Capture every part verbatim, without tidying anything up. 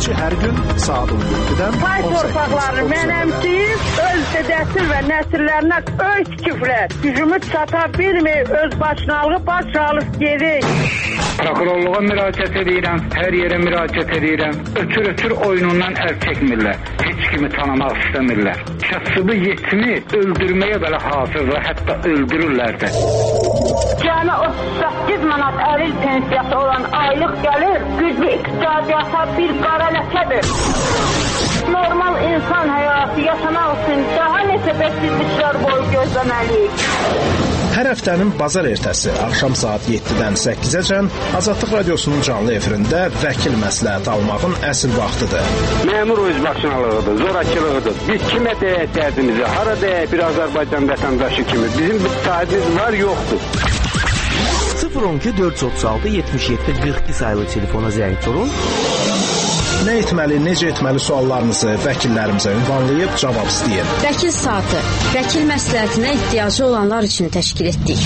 ki, hər gün saat on yeddidən Pay torpaqlarını mənəmsiyib, öz dedəsi və nəsillərinə öz küfrət. Gücümü çata bilməyib, öz başınalığı baş alıb gedik. Prokurorluğa müraciət edirəm, hər yerə müraciət edirəm. Ötür-ötür oyunundan əl çəkmirlər. Heç kimi tanımaq istəmirlər. Kasıbı yetimi öldürməyə belə hazırlar, hətta öldürürlər də. Cəmi otuz səkkiz manat əlil pensiyası olan aylıq gəlir, güclü iqtisadiyyata bir qara ləkədir. Normal insan həyatı yaşamaq üçün daha neçə bəksizliklər boyu gözləməliyik. Hər həftənin bazar ertəsi axşam saat yeddidən səkkizəcən Azadlıq Radiosunun canlı efirində vəkil məsləhət almağın əsl vaxtıdır. Məmur özbaşınalığıdır, zorakılığıdır. Biz kimə deyək dərdimizi, hara deyək bir Azərbaycan vətəndaşı kimi. Bizim bir sahibimiz var, yoxdur. sıfır on iki dörd yüz otuz altı yetmiş yeddi qırx iki sayılı telefona zəng vurun. Nə etməli, necə etməli suallarınızı vəkillərimizə ünvanlayıb cavab istəyin. Vəkil saatı, vəkil məsləhətinə ehtiyacı olanlar üçün təşkil etdik.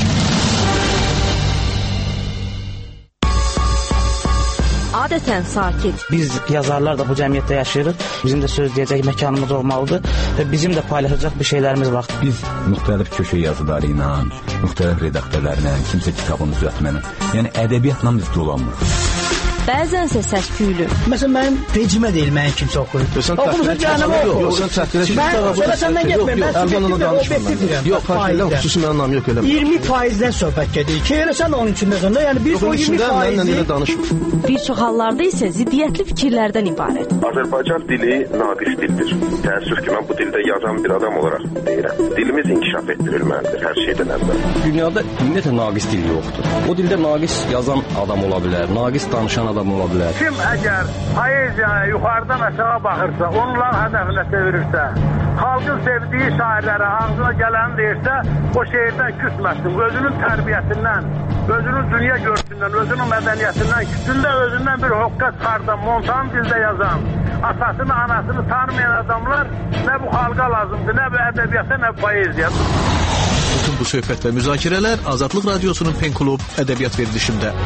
Adətən sakit. Biz yazarlar da bu cəmiyyətdə yaşayırıq. Bizim də söz deyəcək məkanımız olmalıdır və bizim də paylaşacaq bir şeylərimiz var. Biz müxtəlif köşə yazıları ilə, müxtəlif redaktörlərlə, kimsə kitabını düzəltməklə, yəni ədəbiyyatla biz dolanmırıq. Bəzənsə səs-küylü. Məsələn, mənim vecimə deyil, mənim kimsə oxuyur. Oxumuza cəhənnəmə oxuyur. Yox, sən təxtirə Mən sonra səndən getməyim, mən subjektiv və obyektivdirəm. Yox, fərqlə xüsusi mənim nam yox, eləmə. iyirmi faizdən söhbət gedir. Ki, elə sən onun içindəsən də, yəni biz o iyirmi faizi... Bir çox hallarda isə ziddiyyətli fikirlərdən ibarət. Azərbaycan dili naqis dildir. Təəssüf ki, mən bu dildə yazan bir adam olaraq deyirəm. Dilimiz inkişaf etdirilməlidir hər şeydən əvvəl. Dünyada ümumiyyətlə naqis dil yoxdur. O dildə naqis yazan adam ola bilər, naqis danışan adam ola bilər. Kim əgər poeziyaya yuxarıdan aşağı baxırsa, onların hədəfinə çevirirsə, xalqın sevdiyi şairlərə ağzına gələni deyirsə, o şeirdən küsməsin. Özünün tərbiyəsindən, özünün dünya görsündən, özünün mədəniyyətindən, küsündə özündən bir hoqqa çıxardan, montan dildə yazan, atasını, anasını tanımayan adamlar nə bu xalqa lazımdır, nə bu ədəbiyyata, nə bu poeziya. Bütün bu söhbət və müzakirələr Azadlıq Radiosunun Pen Klub ədəbiyyat verilişində.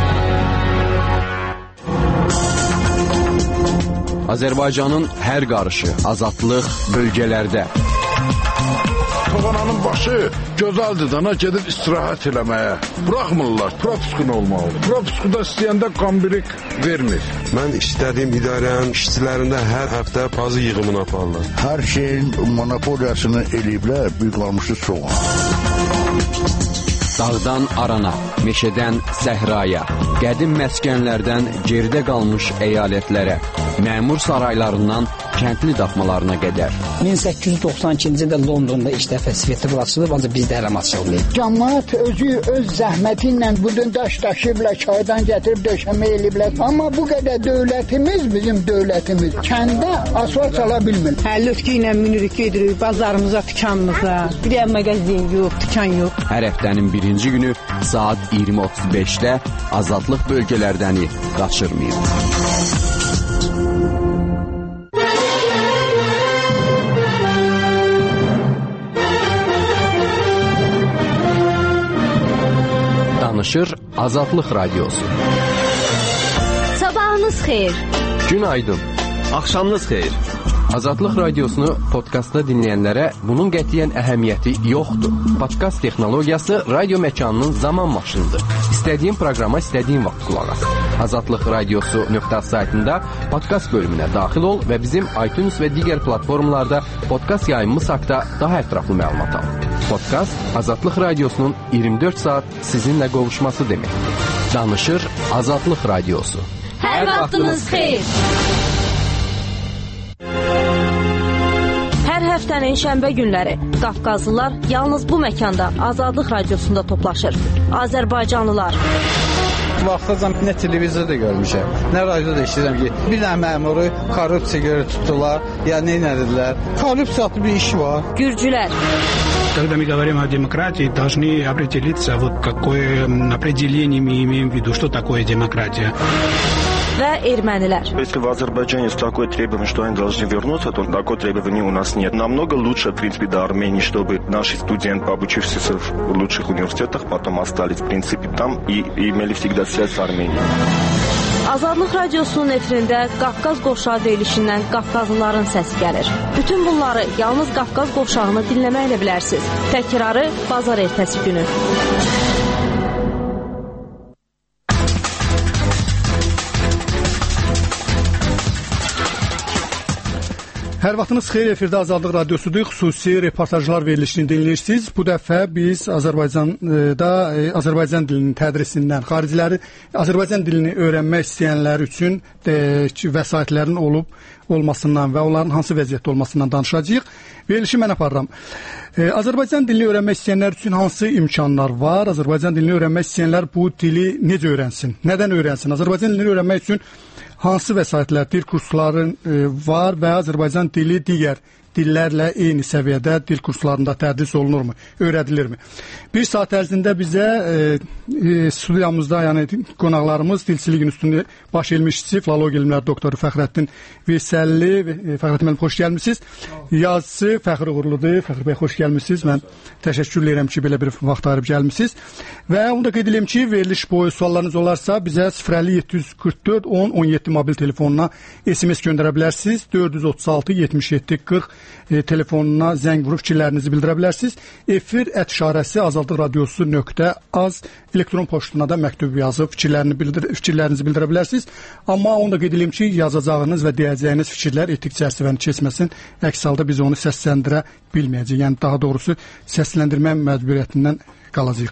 Azərbaycanın hər qarışı, azadlıq bölgələrdə. Toğananın başı gözəldir, dana gedib istirahət eləməyə. Buraxmırlar, propiskun olmalıdır. Propiskuda istəyəndə qambirik vermir. Mən istədiyim idarənin işçilərində hər həftə pazı yığımını aparırlar. Hər şeyin monopoliyasını eləyiblər, büyüklanmışı soğan. Dağdan arana, meşədən səhraya, qədim məskənlərdən geridə qalmış əyalətlərə, məmur saraylarından kəndli daxmalarına qədər. min səkkiz yüz doxsan ikinci ildə Londonda ilk dəfə festival açılıb, ancaq bizdə hələm açılmayıb. Cəmaət özü öz zəhməti ilə budun daş daşıyıblar, çaydan gətirib döşəmə eləyiblər. Amma bu qədər dövlətimiz, bizim dövlətimiz kəndə asfalt çala bilmir. Həllütkü ilə minirik gedirik bazarımıza, dükanımıza. Bir də mağazin yox, dükan yox. Hər həftənin birinci günü saat iyirmi otuz beşdə azadlıq bölgələrdəni qaçırmayın. Danışır Azadlıq Radiosu. Sabahınız xeyir. Günaydın. Axşamınız xeyir. Azadlıq Radiosunu podkastda dinləyənlərə bunun qətiyyən əhəmiyyəti yoxdur. Podkast texnologiyası radio məkanının zaman maşınıdır. İstədiyin proqrama istədiyin vaxt qulaq as. Azadlıq Radiosu nöqtə saytında podkast bölümünə daxil ol və bizim iTunes və digər platformalarda podkast yayımımız haqqında daha ətraflı məlumat al. Podkast Azadlıq Radiosunun iyirmi dörd saat sizinlə qovuşması deməkdir. Danışır Azadlıq Radiosu. Hər vaxtınız xeyir. Hər həftənin şənbə günləri Qafqazlılar yalnız bu məkanda Azadlıq Radiosunda toplaşır. Azərbaycanlılar. Vaxtacan nə televizorda görmüşəm, nə radioda eşidirəm ki, bir dənə məmuru korrupsiya görə tutdular, ya nə edildilər. Korrupsiyalı bir iş var. Gürcülər. Когда мы говорим о демократии, должны определиться, вот какое определение мы имеем в виду, что такое демократия. Və ermənilər. Если в Азербайджане есть такое требование, что они должны вернуться, то такое требование у нас нет. Намного лучше, в принципе, до Армении, чтобы наши студенты, обучившиеся в лучших университетах, потом остались, в принципе, там и, и имели всегда связь с Арменией. Azadlıq Radiosunun efirində Qafqaz Qovşağı verilişindən Qafqazlıların səsi gəlir. Bütün bunları yalnız Qafqaz Qovşağını dinləməklə bilərsiniz. Təkrarı bazar ertəsi günü. Hər vaxtınız xeyir, efirdə Azadlıq Radiosudur, xüsusi reportajlar verilişini dinləyirsiniz. Bu dəfə biz Azərbaycanda Azərbaycan dilinin tədrisindən, xariciləri Azərbaycan dilini öyrənmək istəyənlər üçün vəsaitlərin olub olmasından və onların hansı vəziyyətdə olmasından danışacağıq. Verilişi mən aparıram. Azərbaycan dilini öyrənmək istəyənlər üçün hansı imkanlar var? Azərbaycan dilini öyrənmək istəyənlər bu dili necə öyrənsin? Nədən öyrənsin? Azərbaycan dilini öyrənmək üçün hansı vəsaitlər, dil kursları var və Azərbaycan dili digər dillərlə eyni səviyyədə dil kurslarında tədris olunurmu, öyrədilirmi? Bir saat ərzində bizə e, e, studiyamızda, yəni qonaqlarımız Dilçilik İnstitutunun baş elmi işçisi, filologiya elmləri doktoru Fəxrəddin Veysəlli. E, Fəxrəddin müəllim, xoş gəlmisiniz. Yazıcı Fəxri Uğurludur. Fəxri bəy, xoş gəlmisiniz. Mən təşəkkür edirəm ki, belə bir vaxt ayırıb gəlmisiniz. Və onu da qeyd edeyim ki, veriliş boyu suallarınız olarsa bizə sıfır əlli yeddi yüz qırx dörd on on yeddi mobil telefonuna S M S göndərə bilərsiniz. dörd yüz otuz altı yetmiş yeddi qırx E, telefonuna zəng vurub fikirlərinizi bildirə bilərsiniz. Efir ət işarəsi azadlıq radiosu nöqtə az elektron poçtuna da məktub yazıb fikirlərini bildir fikirlərinizi bildirə bilərsiniz. Amma onu da qeyd edeyim ki, yazacağınız və deyəcəyiniz fikirlər etik çərçivəni keçməsin. Əks halda biz onu səsləndirə bilməyəcəyik. Yəni daha doğrusu səsləndirmə məcburiyyətindən qalacağıq.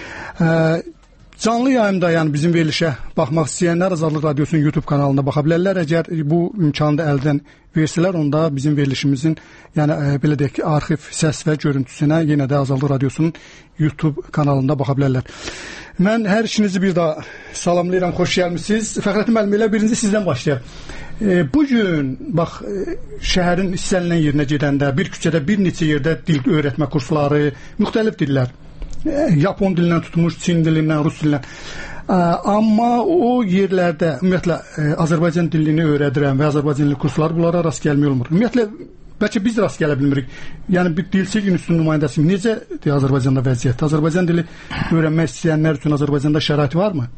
E, Canlı yayımda, yəni bizim verilişə baxmaq istəyənlər Azadlıq Radiosunun YouTube kanalında baxa bilərlər. Əgər bu imkanı da əldən versələr, onda bizim verilişimizin, yəni e, belə deyək ki, arxiv səs və görüntüsünə yenə də Azadlıq Radiosunun YouTube kanalında baxa bilərlər. Mən hər işinizi bir daha salamlayıram, xoş gəlmisiniz. Fəxrəddin müəllim, elə birinci sizdən başlayaq. E, bu gün bax e, şəhərin istənilən yerinə gedəndə bir küçədə bir neçə yerdə dil öyrətmə kursları, müxtəlif dillər, Yapon dilindən tutmuş, Çin dilindən, Rus dilindən. Amma o yerlərdə ümumiyyətlə Azərbaycan dilini öyrədirəm və Azərbaycan dili kursları bunlara rast gəlmək olmur. Ümumiyyətlə bəlkə biz rast gələ bilmirik. Yəni bir Dilçilik İnstitutunun nümayəndəsi necədir Azərbaycanda vəziyyət? Azərbaycan dili öyrənmək istəyənlər üçün Azərbaycanda şərait varmı?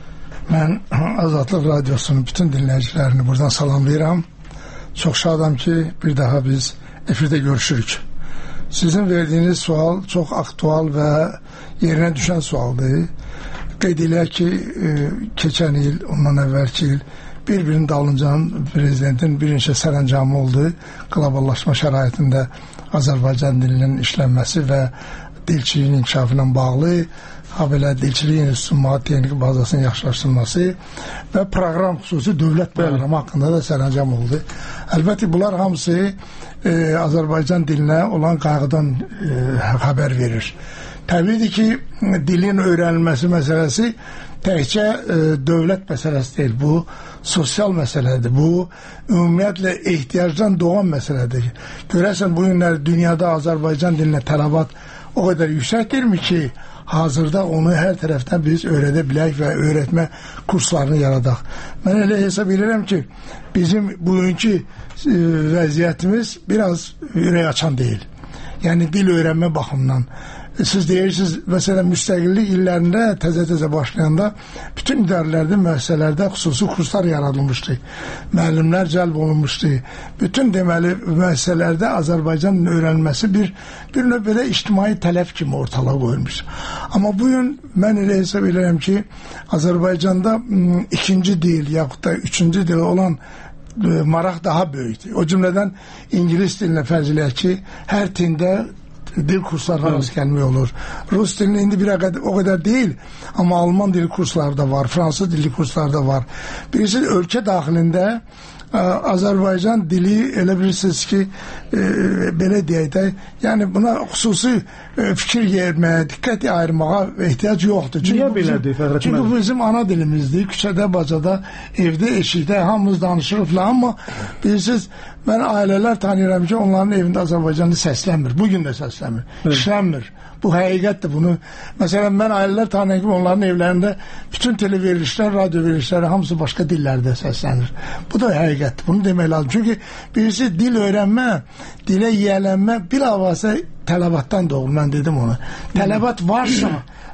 Mən Azadlıq Radiosunun bütün dinləyicilərini buradan salamlayıram. Çox şadam ki, bir daha biz efirdə görüşürük. Sizin verdiğiniz sual çok aktual ve yerine düşen sualdı. Qeyd eləyək ki, e, keçən il, ondan əvvəlki il bir-birinin dalıncan prezidentin bir neçə sərəncamı oldu. Qloballaşma şəraitində Azərbaycan dilinin işlənməsi və dilçiliyin inkişafı ilə bağlı, ha belə dilçiliyin institutunun maddi texniki bazasının yaxşılaşdırılması və proqram, xüsusi dövlət proqramı haqqında da sərəncam oldu. Əlbəttə bunlar hamısı e, Azərbaycan dilinə olan qayğıdan e, xəbər verir. Təbiidir ki, dilin öyrənilməsi məsələsi təkcə e, dövlət məsələsi deyil, bu sosial məsələdir, bu ümumiyyətlə ehtiyacdan doğan məsələdir. Görəsən bu günlər dünyada Azərbaycan dilinə tələbat o qədər yüksəkdirmi ki, hazırda onu hər tərəfdən biz öyrədə bilək və öyrətmə kurslarını yaradaq. Mən elə hesab edirəm ki, bizim bugünkü e, vəziyyətimiz biraz ürək açan deyil. Yəni dil öyrənmə baxımından. Siz deyirsiniz, məsələn, müstəqillik illərində təzə-təzə başlayanda bütün idarələrdə, müəssisələrdə xüsusi kurslar yaradılmışdı. Müəllimlər cəlb olunmuşdu. Bütün deməli müəssisələrdə Azərbaycan öyrənilməsi bir, bir növ belə ictimai tələb kimi ortalığa qoyulmuş. Amma bugün mən elə hesab edirəm ki, Azərbaycanda m, ikinci dil yaxud da üçüncü dil olan e, maraq daha böyükdür. O cümlədən İngilis dilinə fərz eləyək ki, hər tində dil kurslarına rast gəlmək olur. Rus dilinin indi bir qədər, o qədər deyil, amma Alman dili kursları da var, Fransız dili kursları da var. Birisi ölkə daxilində ə, Azərbaycan dili elə bilirsiniz ki, e, belə deyək də, yəni buna xüsusi e, fikir yerməyə, diqqət ayırmağa ehtiyac yoxdur. Çünki Niyə belədir, Fəxrəddin? Çünki bu bizim ana dilimizdir. Küçədə, bacada, evdə, eşikdə hamımız danışırıq falan, amma bilirsiniz, mən ailələr tanıyıram ki, onların evində Azərbaycanlı səslənmir. Bugün də səslənmir. Evet. İşlənmir. Bu həqiqətdir bunu. Məsələn, mən ailələr tanıyıram ki, onların evlərində bütün televerilişlər, radio verilişləri hamısı başqa dillərdə səslənir. Bu da həqiqətdir. Bunu demək lazım. Çünki birisi dil öyrənmə, dilə yiyələnmə bilavasitə tələbatdan doğur. Mən dedim ona. Tələbat varsa,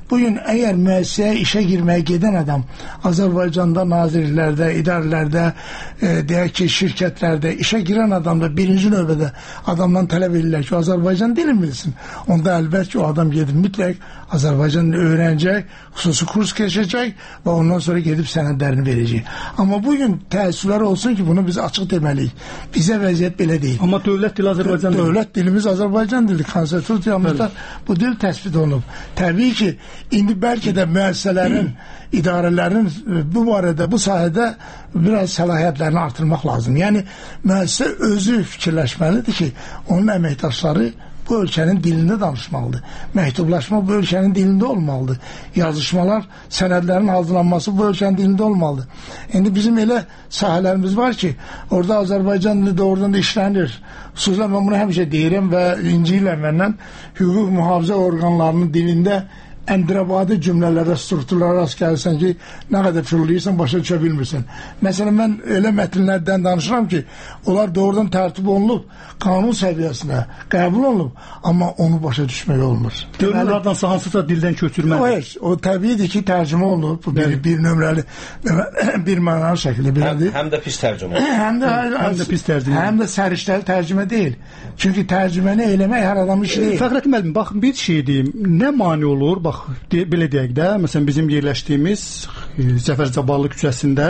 Bugün əgər müəssisəyə işə girməyə gedən adam Azərbaycanda nazirliklərdə, idarələrdə, e, deyək ki, şirkətlərdə işə girən adam da birinci növbədə adamdan tələb edirlər ki, Azərbaycan dilini bilsin. Onda əlbət ki, o adam gedib mütləq Azərbaycan dilini öyrənəcək, xüsusi kurs keçəcək və ondan sonra gedib sənədlərini verəcək. Amma bugün təəssüflər olsun ki, bunu biz açıq deməliyik. Bizə vəziyyət belə deyil. Amma dövlət dili Azərbaycan dili. Dövlət dilimiz Azərbaycan dili. Konstitusiyamızda bu dil təsbit olunub. Təbii ki, indi bəlkə də müəssisələrin, idarələrin bu barədə, bu sahədə biraz səlahiyyətlərini artırmaq lazım. Yəni, müəssisə özü fikirləşməlidir ki, onun əməkdaşları bu ölkənin dilində danışmalıdır. Məktublaşma bu ölkənin dilində olmalıdır. Yazışmalar, sənədlərin hazırlanması bu ölkənin dilində olmalıdır. İndi bizim elə sahələrimiz var ki, orada Azərbaycan dili doğrudan da işlənir. Xüsusən mən bunu həmişə deyirəm və inci ilə məndən hüquq mühafizə orqanlarının dilində əndirəbadi cümlələrə, strukturlara rast gəlirsən ki, nə qədər fırlayırsan, başa düşə bilmirsən. Məsələn, mən elə mətnlərdən danışıram ki, onlar doğrudan tərtib olunub, qanun səviyyəsinə qəbul olunub, amma onu başa düşmək olmur. Dövlətlərdən hansısa dildən köçürmək. O, o təbiidir ki, tərcümə olunub, bu bir, bir nömrəli, bir mənalı şəkildə belədir. Həm, həm də pis tərcümə. Həm də, həm də pis tərcümə. Həm də səriştəli tərcümə deyil. Çünki tərcüməni eləmək hər adamın işi deyil. Fəxrəddin müəllim, bax, bir şey deyim, nə mane olur, bax, De, belə deyək də, məsələn bizim yerləşdiyimiz e, Zəfər Cabbarlı küçəsində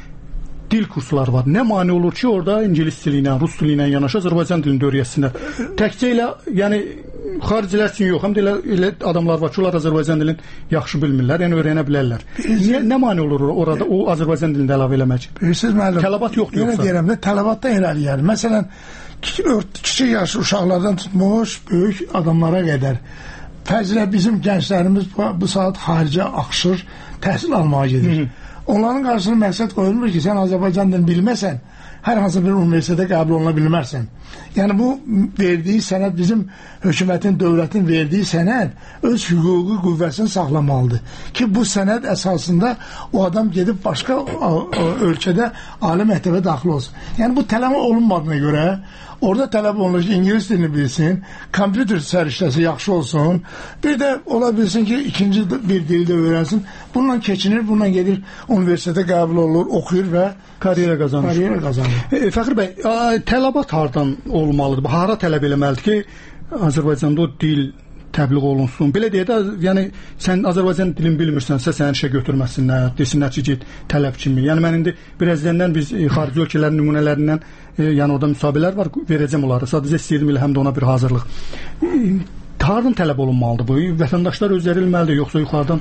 dil kursları var. Nə mane olur ki, orada ingilis dili ilə, rus dili ilə yanaşı Azərbaycan dilini də öyrətsinlər. Təkcə ilə, yəni xaricilər üçün yox, həm də elə, elə adamlar var ki, onlar Azərbaycan dilini yaxşı bilmirlər, yəni öyrənə bilərlər. Niyə, nə mane olur orada o Azərbaycan dilini əlavə eləmək? Bilirsiniz müəllim, tələbat yoxdur yoxsa? Yenə deyirəm də, tələbatda irəliyər. Məsələn, kiçik yaşlı uşaqlardan tutmuş, böyük adamlara qədər fəzlə bizim gənclərimiz bu, bu saat xaricə axışır, təhsil almağa gedir. Hı -hı. Onların qarşısına məqsəd qoyulmur ki, sən Azərbaycan dilini bilməsən, hər hansı bir universitetə qəbul oluna bilmərsən. Yəni bu verdiyi sənəd, bizim hökumətin, dövlətin verdiyi sənəd öz hüquqi qüvvəsini saxlamalıdır. Ki bu sənəd əsasında o adam gedib başqa o, o, ölkədə ali məktəbə daxil olsun. Yəni bu tələb olunmadığına görə orada tələb olunur ki, ingilis dilini bilsin, kompüter səriştəsi yaxşı olsun, bir də ola bilsin ki, ikinci bir dildə öyrənsin, bununla keçinir, bununla gedir, universitetə qəbul olur, oxuyur və karyera qazanır. Karyera qazanır. E, Fəxri bəy, tələbat hardan olmalıdır? Hara tələb eləməlidir ki, Azərbaycanda o dil təbliğ olunsun. Belə deyə də, yəni sən Azərbaycan dilini bilmirsənsə səni işə götürməsinlər, desinlər ki, get tələb kimi. Yəni mən indi birazdan biz e, xarici ölkələrin nümunələrindən e, yəni orada müsabiqələr var, verəcəm onları. Sadəcə istəyirdim elə həm də ona bir hazırlıq. E, hardan tələb olunmalıdır bu? Vətəndaşlar özləri bilməlidir, yoxsa yuxarıdan?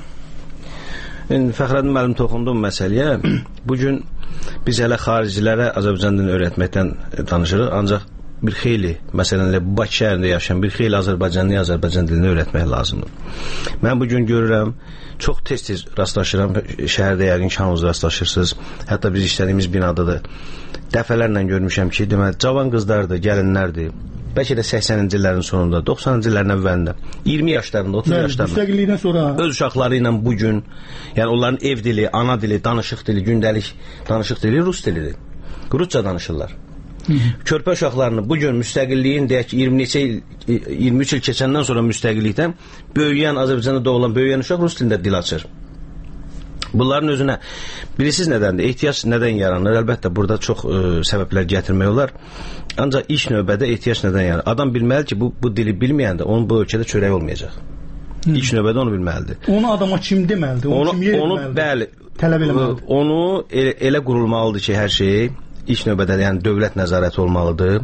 Yəni Fəxrəddin müəllim toxunduğum məsələyə bu gün biz hələ xaricilərə Azərbaycan dilini öyrətməkdən danışırıq, ancaq bir xeyli, məsələn, Bakı şəhərində yaşayan bir xeyli Azərbaycanlıya Azərbaycan dilini öyrətmək lazımdır. Mən bugün görürəm, çox tez-tez rastlaşıram, şəhərdə yəqin ki, hamınız rastlaşırsınız. Hətta biz işlədiyimiz binada da dəfələrlə görmüşəm ki, deməli, cavan qızlardır, gəlinlərdir. Bəlkə də səksəninci illərin sonunda, doxsanıncı illərin əvvəlində, iyirmi yaşlarında, otuz yaşlarında sonra öz uşaqları ilə bugün, yəni onların ev dili, ana dili, danışıq dili, gündəlik danışıq dili rus dilidir. Rusca danışırlar. Körpə uşaqlarını bugün müstəqilliyin deyək ki, iyirmi neçə il, iyirmi üç il keçəndən sonra müstəqillikdən böyüyən, Azərbaycanda doğulan böyüyən uşaq rus dilində dil açır. Bunların özünə bilirsiniz nədəndir? Ehtiyac nədən yaranır? Əlbəttə burada çox ə, səbəblər gətirmək olar. Ancaq ilk növbədə ehtiyac nədən yaranır? Adam bilməli ki, bu, bu dili bilməyəndə onun bu ölkədə çörək olmayacaq. Hı. İlk növbədə onu bilməlidir. Onu adama kim deməlidir? Onu, onu, kim onu bəli, tələb eləməlidir. Onu elə, elə qurulmalıdır ki, hər şey ilk növbədə yəni dövlət nəzarəti olmalıdır.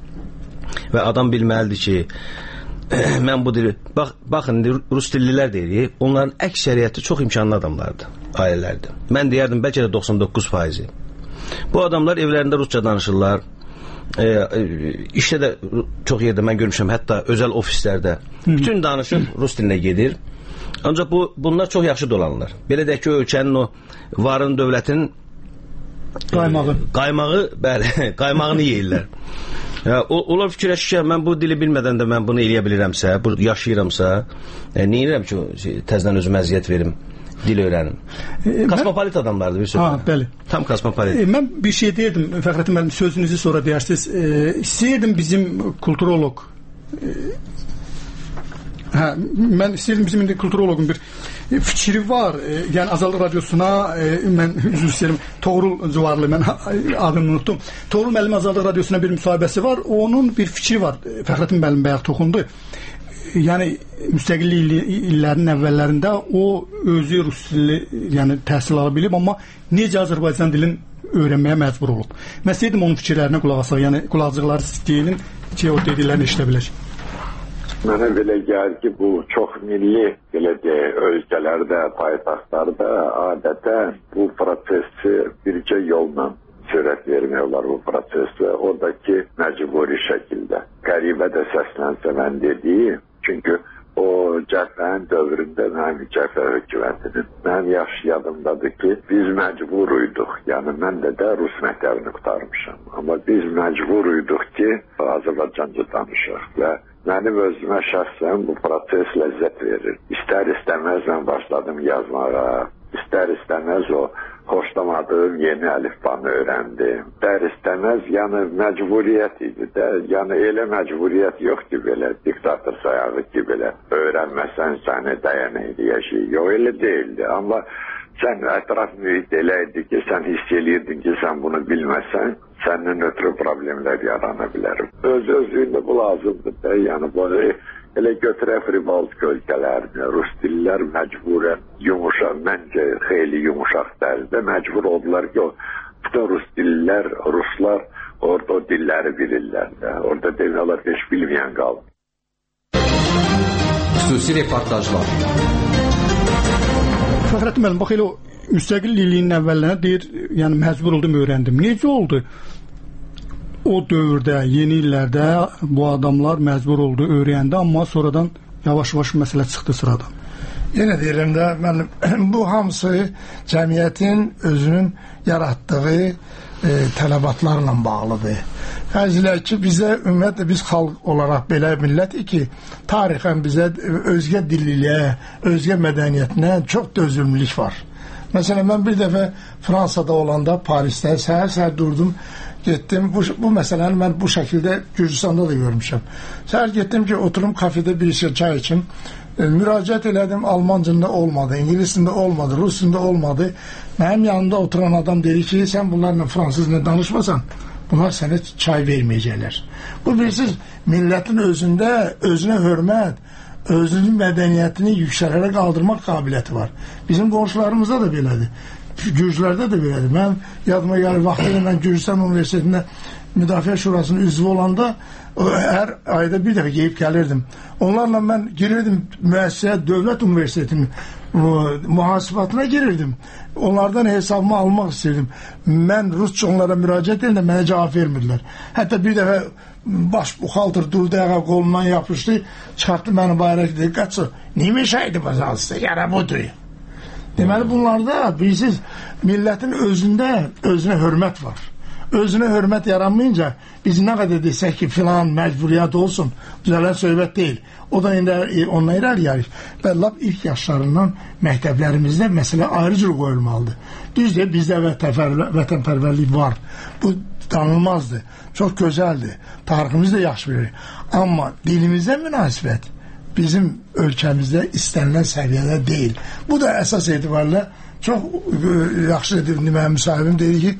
Və adam bilməlidir ki, mən bu dili, bax, baxın, rus dillilər deyirik, onların əksəriyyəti çox imkanlı adamlardır, ailələrdir. Mən deyərdim, bəlkə də doxsan doqquz faizi. Bu adamlar evlərində rusca danışırlar, e, e, işdə də çox yerdə mən görmüşəm, hətta özəl ofislərdə. Hı-hı. Bütün danışıq rus dilinə gedir. Ancaq bu, bunlar çox yaxşı dolanırlar. Belə deyək ki, ölkənin o varın, dövlətin qaymağı, e, qaymağı, bəli, qaymağını yeyirlər. Ya, o, onlar fikirləşir ki, mən bu dili bilmədən də mən bunu eləyə bilirəmsə, bu yaşayıramsa, e, niyə edirəm ki, təzdən özümə əziyyət verim, dil öyrənim. E, kosmopolit mən... adamlardır bir sözlə. Ha, bəli. Tam kosmopolit. E, mən bir şey deyirdim, Fəxrəddin müəllim, sözünüzü sonra deyirsiniz. E, istəyirdim bizim kulturolog, e, hə, mən istəyirdim bizim indi kulturologun bir fikri var. E, yəni Azadlıq Radiosuna e, mən üzr istəyirəm, Toğrul Civarlı, mən adını unutdum. Toğrul müəllim Azadlıq Radiosuna bir müsahibəsi var. Onun bir fikri var. Fəxrəddin müəllim bayaq toxundu. Yəni müstəqillik illərinin əvvəllərində o özü rus dili, yəni təhsil ala bilib, amma necə Azərbaycan dilini öyrənməyə məcbur olub. Mən istəyirdim onun fikirlərinə qulaq asaq, yəni qulaqcıqları istəyinin ki, o dediklərini eşidə bilək. Mənə belə gəlir ki, bu çox milli belə deyək, ölkələrdə, paytaxtlarda adətən bu prosesi bircə yolla sürət vermək olar bu prosesdə. Oradakı məcburi şəkildə. Qəribə də səslənsə mən dediyim, çünki o cəbhənin dövründə mənim cəbhə hökumətinin mənim yaxşı yadımdadır ki, biz məcburuyduq. Yəni mən də də Rus məktəbini qutarmışam. Amma biz məcburuyduq ki, Azərbaycanca danışaq və mənim özümə şəxsən bu proses ləzzət verir. İstər istəməz mən başladım yazmağa, istər istəməz o xoşlamadığım yeni əlifbanı öyrəndim. İstər istəməz, yəni məcburiyyət idi də, yəni elə məcburiyyət yox ki, belə diktator sayağı ki, belə öyrənməsən səni dəyənəkli yaşayır. Yox, elə deyildi, amma sən ətraf mühit elə idi ki, sən hiss edirdin ki, sən bunu bilməsən, səndən ötürü problemlər yarana bilər. Öz-özlüyündə bu lazımdır da, yəni böyle elə götürək Pribaltik ölkələrini, rus dillər məcburən yumuşaq, məncə xeyli yumuşaq dərdə məcbur oldular ki, o bütün rus dillər, ruslar orada o dilləri bilirlər də. Orada demələr heç bilməyən qaldı. Xüsusi reportajlar. Fəxrəddin müəllim, bax elə o müstəqilliyinin əvvəllərinə deyir, yəni məcbur oldum, öyrəndim. Necə oldu? O dövrdə, yeni illərdə bu adamlar məcbur oldu, öyrəndi, amma sonradan yavaş-yavaş məsələ çıxdı sıradan. Yenə deyirəm də, mən, bu hamısı cəmiyyətin özünün yaratdığı e, tələbatlarla bağlıdır. Fəzilə ki, bizə ümumiyyətlə biz xalq olaraq belə millət ki, tarixən bizə özgə dilliliyə, özgə mədəniyyətinə çox dözümlülük var. Məsələn, mən bir dəfə Fransada olanda, Parisdə səhər-səhər durdum, getdim, bu, bu məsələni mən bu şəkildə Gürcüstanda da görmüşəm. Səhər getdim ki, oturum kafedə bir işə çay içim, e, müraciət elədim, Almancında olmadı, İngilisində olmadı, Rusunda olmadı. Mənim yanımda oturan adam dedi ki, sən bunlarla fransızla danışmasan, bunlar sənə çay verməyəcəklər. Bu bilirsiniz, millətin özündə özünə hörmət, özünün mədəniyyətini yüksələrə qaldırmaq qabiliyyəti var. Bizim qonşularımızda da belədir. Gürcülərdə də belədir. Mən yadıma gəlir, vaxtıyla mən Gürcistan Universitetində Müdafiə Şurasının üzvü olanda hər ayda bir dəfə geyib gəlirdim. Onlarla mən girirdim müəssisəyə, Dövlət Universitetinin mühasibatına girirdim. Onlardan hesabımı almaq istəyirdim. Mən Rusça onlara müraciət edim də mənə cavab vermirdilər. Hətta bir dəfə baş buxaltır durdu ayağa qolundan yapışdı, çıxartdı məni bayrağı dedi, qaçı, nimişəydi bazalsı, yara budur. Deməli, bunlarda bilirsiniz, millətin özündə özünə hörmət var. Özünə hörmət yaranmayınca biz nə qədər desək ki, filan məcburiyyət olsun, düzələn söhbət deyil. O da indi onunla irəliyərik. Və lap ilk yaşlarından məktəblərimizdə məsələ ayrıcıl qoyulmalıdır. Düzdür, bizdə vətənpərvərlik var. Bu danılmazdır, çox gözəldir. Tariximiz də yaxşı bilir. Amma dilimizdə münasibət bizim ölkəmizdə istənilən səviyyədə deyil. Bu da əsas etibarla çox yaxşı edildi. Mənim müsahibim dedi ki,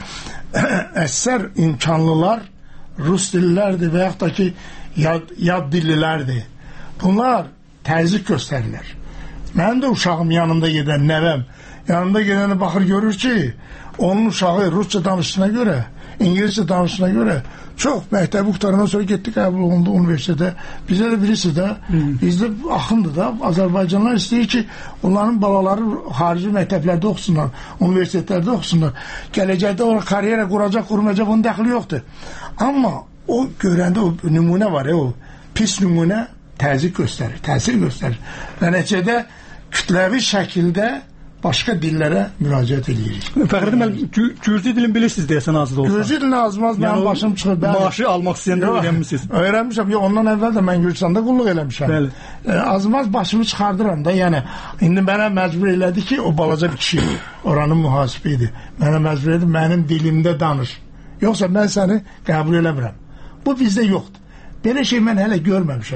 əksər imkanlılar rus dillilərdir və yaxud da ki, yad, yad dillilərdir. Bunlar təzyiq göstərirlər. Mənim də uşağım yanımda gedən, nəvəm, yanımda gedəni baxır, görür ki, onun uşağı rusca danışdığına görə, İngilizcə danışdığına görə çox məktəbi qutarandan sonra getdi, qəbul olundu universitetə. Bizə də bilirsiniz də, bizdə axındır da, Azərbaycanlar istəyir ki, onların balaları xarici məktəblərdə oxusunlar, universitetlərdə oxusunlar. Gələcəkdə ona karyera quracaq, qurmayacaq, onun dəxli yoxdur. Amma o görəndə o nümunə var, ya, o pis nümunə təzyiq göstərir, təsir göstərir. Və nəticədə kütləvi şəkildə başqa dillərə müraciət edirik. Fəxrəddin müəllim, Gürcü dilini bilirsiniz deyəsən azı da olsa. Gürcü dilini azmaz, mənim yəni, başım çıxır. Maaşı almaq istəyəndə öyrənmişsiniz. Öyrənmişəm, yox, ondan əvvəl də mən Gürcüstanda qulluq eləmişəm. Bəli. E, azmaz başımı çıxardıram da, yəni, indi mənə məcbur elədi ki, o balaca bir kişi, oranın mühasibi idi. Mənə məcbur edib, mənim dilimdə danış. Yoxsa mən səni qəbul eləmirəm. Bu bizdə yoxdur. Belə şey mən hələ görməmişəm.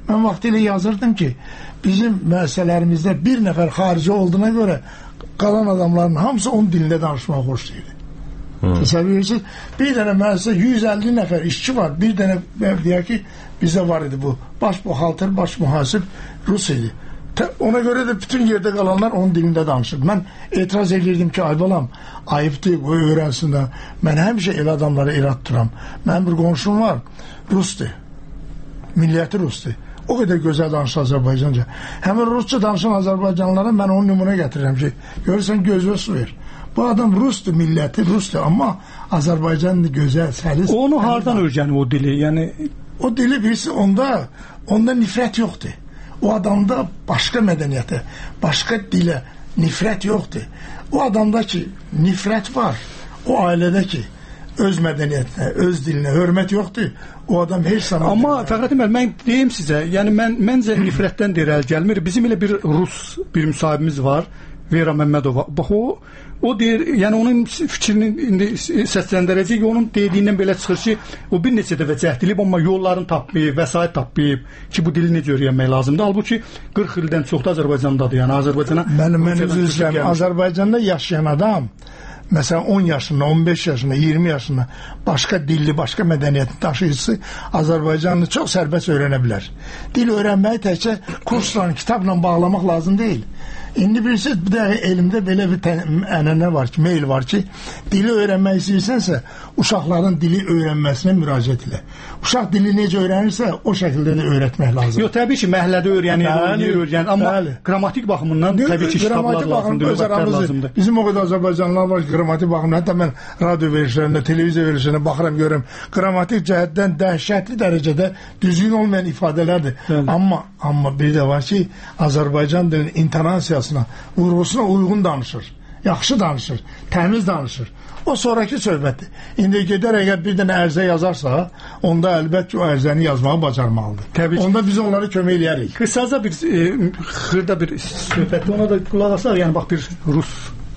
Mən vaxtilə yazırdım ki, bizim müəssisələrimizdə bir nəfər xarici olduğuna görə qalan adamların hamısı onun dilində danışmağı xoşlayırdı. Təsəvvür edirsiniz, bir dənə müəssisə yüz əlli nəfər işçi var, bir dənə deyək ki, bizə var idi bu, baş buxaltır, baş mühasib Rus idi. Ona görə də bütün yerdə qalanlar onun dilində danışır. Mən etiraz edirdim ki, ay balam, ayıbdır, bu öyrənsinlər. Mən həmişə elə adamlara irad tuturam. Mənim bir qonşum var, Rusdur, milliyyəti Rusdur. O qədər gözəl danışır Azərbaycanca. Həmin Rusça danışan Azərbaycanlara mən onun nümunə gətirirəm ki, görürsən gözü su ver. Bu adam Rusdur, milləti Rusdur, amma Azərbaycanlı gözəl, səlis. Onu hardan öyrənib o dili? Yəni o dili birisi onda, onda nifrət yoxdur. O adamda başqa mədəniyyətə, başqa dilə nifrət yoxdur. O adamda ki, nifrət var. O ailədə ki, öz mədəniyyətinə, öz dilinə hörmət yoxdur. O adam heç zaman... Amma Fəxrəddin müəllim, mən deyim sizə, yəni mən məncə nifrətdən irəli gəlmir. Bizim elə bir Rus bir müsahibimiz var, Vera Məmmədova. Bax o, o deyir, yəni onun fikrini indi səsləndirəcək, onun dediyindən belə çıxır ki, o bir neçə dəfə cəhd edib, amma yollarını tapmayıb, vəsait tapmayıb ki, bu dili necə öyrənmək lazımdır. Halbuki qırx ildən çoxda Azərbaycandadır, yəni Azərbaycana... Mənim, mənim üzrəm, Azərbaycanda yaşayan adam, məsələn on yaşında, on beş yaşında, iyirmi yaşında başqa dilli, başqa mədəniyyətin daşıyıcısı Azərbaycanlı çox sərbəst öyrənə bilər. Dil öyrənməyi təkcə kursla, kitabla bağlamaq lazım deyil. İndi bilirsiniz, bir də elimdə belə bir ənənə var ki, meyl var ki, dili öyrənmək istəyirsənsə, uşaqların dili öyrənməsinə müraciət elə. Uşaq dili necə öyrənirsə, o şəkildə də öyrətmək lazım. Yox, təbii ki, məhəllədə öyrənir, öyrənir, öyrənir, amma bəli. Qrammatik baxımından təbii ki, kitablar lazımdır, lüğətlər lazımdır. Bizim o qədər Azərbaycanlılar var ki, qrammatik baxımından, hətta mən radio verilişlərində, televiziya verilişlərində baxıram, görürüm, qrammatik cəhətdən dəhşətli dərəcədə düzgün olmayan ifadələrdir. Bəli. Amma, amma bir də var ki, Azərbaycan dilinin intonasiyasına, vurğusuna uyğun danışır, yaxşı danışır, təmiz danışır. O sonraki söhbətdir. İndi gedər əgər bir dənə ərzə yazarsa, onda əlbət ki, o ərzəni yazmağı bacarmalıdır. Təbii ki. Onda biz onlara kömək eləyərik. Qısaca bir, e, xırda bir söhbətdir. Ona da qulaq asar, yəni bax bir Rus,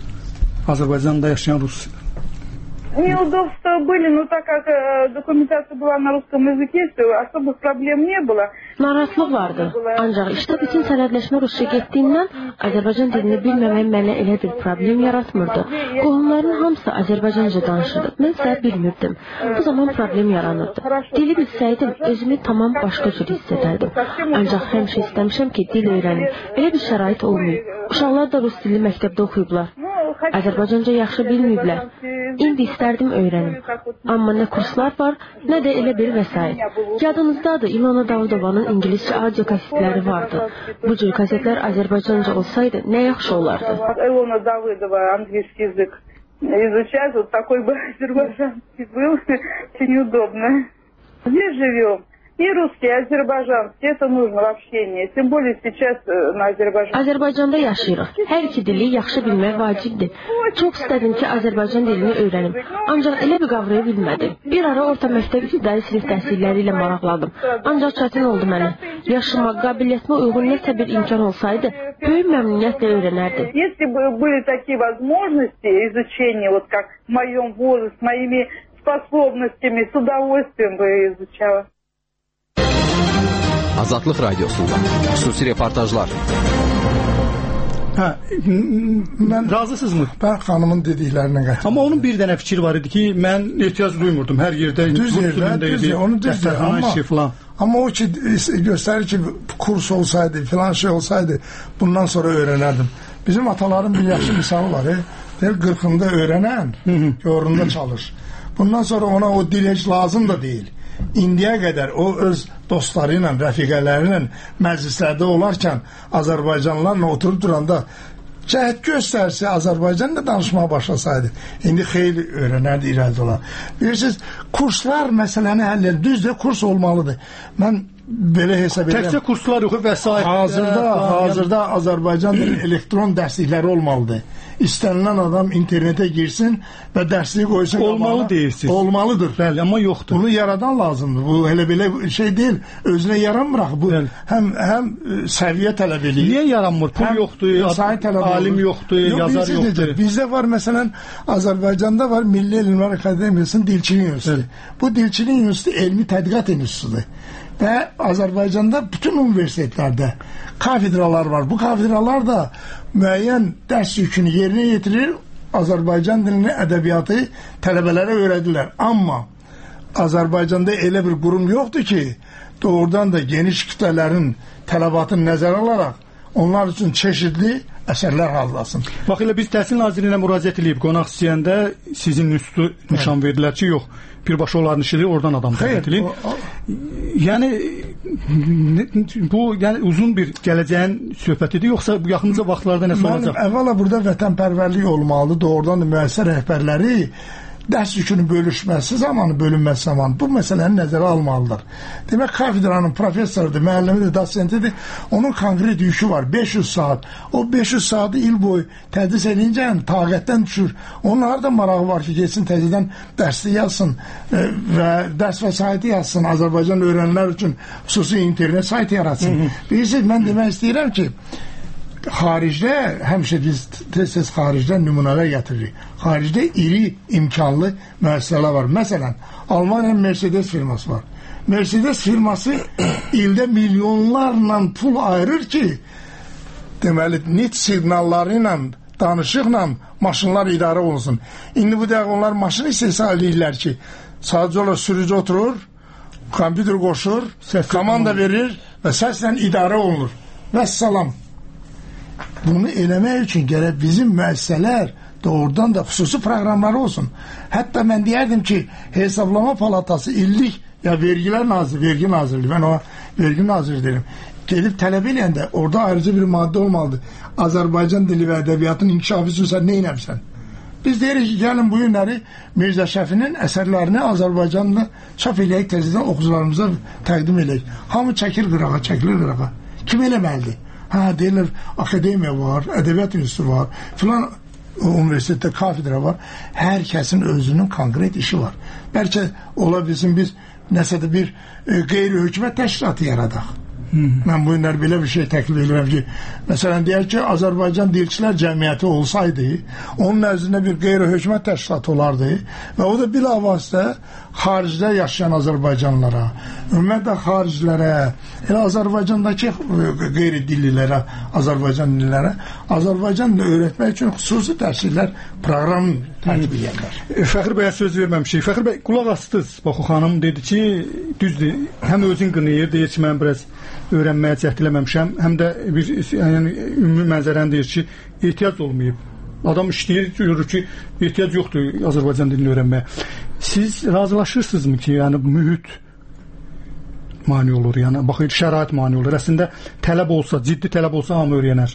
Azərbaycanda yaşayan Rus. Неудобства были, но так как документация была на русском языке, особых проблем не было. Narahatlıq vardı. Ancaq işdə bütün sənədləşmə rusca getdiyindən Azərbaycan dilini bilməmək mənə elə bir problem yaratmırdı. Qohumların hamısı Azərbaycanca danışırdı. Mən isə bilmirdim. Bu zaman problem yaranırdı. Dili bilsəydim, özümü tamam başqa cür hiss edərdim. Ancaq həmişə istəmişəm ki, dil öyrənim. Elə bir şərait olmayıb. Uşaqlar da rus dilli məktəbdə oxuyublar. Azərbaycanca yaxşı bilməyiblər. İndi istərdim öyrənim. Amma nə kurslar var, nə də elə bir vəsait. Yadınızdadır, İlona Davudovanın İngiliscə audio kasetləri vardı. Bu cür kasetlər Azərbaycanca olsaydı, nə yaxşı olardı. İlona Davudova angliski язык изучать, вот такой бы азербайджанский был, очень удобно. Здесь живем. И русский, и азербайджанский, это нужно в общении, tем более сейчас на Azərbaycan. Azərbaycanda yaşayırıq. Hər iki dili yaxşı bilmək vacibdir. Çox istədim ki, Azərbaycan dilini öyrənim. Ancaq elə bir qavraya bilmədim. Bir ara orta məktəb ibtidai sinif təhsilləri ilə maraqladım. Ancaq çətin oldu mənə. Yaşıma, qabiliyyətimə uyğun nəsə bir imkan olsaydı, böyük məmnuniyyətlə öyrənərdim. Если бы были такие возможности изучения, вот как в моем возрасте, с моими способностями, с удовольствием бы изучала. Azadlıq Radiosunda xüsusi reportajlar. Hə, mən razısınızmı? Mən xanımın dediklərinə qəti. Amma onun bir dənə fikir var idi ki, mən ehtiyac duymurdum hər yerdə. Düz yerdə, düz yerdə, onu düz yerdə. Amma, amma o ki, göstərir ki, kurs olsaydı, filan şey olsaydı, bundan sonra öyrənərdim. Bizim ataların bir yaxşı misalı var, deyir, qırxında öyrənən, yorunda çalış. Bundan sonra ona o dil heç lazım da deyil. İndiyə qədər o öz dostları ilə, rəfiqələri ilə məclislərdə olarkən Azərbaycanlılarla oturub duranda cəhət göstərsə, Azərbaycanla danışmağa başlasaydı, indi xeyli öyrənərdi, irəli olar. Bilirsiniz, kurslar məsələni həll edir. Düzdür, kurs olmalıdır. Mən belə hesab edirəm. Təkcə kurslar yox, vəsait. Hazırda, hazırda Azərbaycan elektron dərslikləri olmalıdır. İstənilən adam internetə girsin və dərsliyi qoysun. Olmalı deyirsiniz. Olmalıdır. Bəli, amma yoxdur. Bunu yaradan lazımdır. Bu elə belə şey deyil. Özünə yaranmır. Bu bəli. həm həm səviyyə tələb edir. Niyə yaranmır? Pul yoxdur, alim yoxdur, yox, yazar yoxdur. Bizdə var məsələn Azərbaycanda var Milli Elmlər Akademiyasının Dilçilik Universiteti. Bu Dilçilik Universiteti elmi tədqiqat institutudur. Və Azərbaycanda bütün universitetlərdə kafedralar var. Bu kafedralar da müəyyən dərs yükünü yerinə yetirir, Azərbaycan dilini, ədəbiyyatı tələbələrə öyrədirlər. Amma Azərbaycanda elə bir qurum yoxdur ki, doğrudan da geniş kütlələrin tələbatını nəzərə alaraq onlar üçün çeşidli əsərlər hazırlasın. Bax, elə biz Təhsil Nazirliyinə müraciət edib, qonaq istəyəndə sizin üstü nişan verirlər ki, yox, birbaşa onların işidir, oradan adam dəvət edilib. Yəni, bu yəni, uzun bir gələcəyin söhbətidir, yoxsa bu yaxınca vaxtlarda nəsə olacaq? Mənim əvvəla burada vətənpərvərlik olmalıdır, doğrudan da müəssisə rəhbərləri dərs yükünü bölüşməsi zamanı, bölünməsi zamanı bu məsələni nəzərə almalıdır. Demək, kafedranın professorudur, müəllimidir, dosentidir, onun konkret yükü var, beş yüz saat. O beş yüz saatı il boyu tədris edincə taqətdən düşür. Onun harada marağı var ki, geçsin təzədən dərsli yazsın e, və dərs vəsaiti yazsın, Azərbaycan öyrənənlər üçün xüsusi internet saytı yaratsın. Bilirsiniz, mən demək istəyirəm ki, xaricdə, həmişə biz tez-tez xaricdə nümunələr gətiririk. Xaricdə iri imkanlı müəssisələr var. Məsələn, Almaniyanın Mercedes firması var. Mercedes firması ildə milyonlarla pul ayırır ki, deməli, net siqnalları ilə, danışıqla maşınlar idarə olunsun. İndi bu dəqiq onlar maşın istehsal edirlər ki, sadəcə olaraq sürücü oturur, kompüter qoşur, komanda verir və səslə idarə olunur. Vəssalam. Bunu eləmək üçün gərək bizim müəssisələr doğrudan da xüsusi proqramları olsun. Hətta mən deyərdim ki, Hesablama Palatası illik ya vergilər naziri, vergi nazirliyi, mən o vergi naziri derim. Gedib tələb eləyəndə orada ayrıca bir maddə olmalıdır. Azərbaycan dili və ədəbiyyatının inkişafı üçün sən nə eləmsən? Biz deyirik ki, gəlin bu günləri Mirzə Şəfinin əsərlərini Azərbaycanla çap eləyək, təzədən oxucularımıza təqdim eləyək. Hamı çəkir qırağa, çəkilir qırağa. Kim eləməlidir? Hə, deyirlər, akademiya var, ədəbiyyat institutu var, filan universitetdə kafedra var. Hər kəsin özünün konkret işi var. Bəlkə ola bilsin biz nəsə də bir e, qeyri-hökumət təşkilatı yaradaq. Mən bu günlər belə bir şey təklif edirəm ki, məsələn, deyək ki, Azərbaycan Dilçilər Cəmiyyəti olsaydı, onun nəzdində bir qeyri-hökumət təşkilatı olardı və o da bilavasitə xaricdə yaşayan Azərbaycanlılara, ümumiyyətlə xaricilərə, elə Azərbaycandakı qeyri-dillilərə, Azərbaycan dillilərə, Azərbaycan dilini öyrətmək üçün xüsusi dərsliklər proqram tərtib edirlər. Fəxri bəyə söz verməmişik. Fəxri bəy, qulaq astınız. Bax, o xanım dedi ki, düzdür, həm özün qınayır, deyir ki, mən biraz öyrənməyə cəhd eləməmişəm, həm də bir yəni, ümumi mənzərəni deyir ki, ehtiyac olmayıb. Adam işləyir, görür ki, ehtiyac yoxdur Azərbaycan dilini öyrənməyə. Siz razılaşırsınızmı ki, yəni mühit mani olur, yəni baxın, şərait mani olur. Əslində tələb olsa, ciddi tələb olsa hamı öyrənər.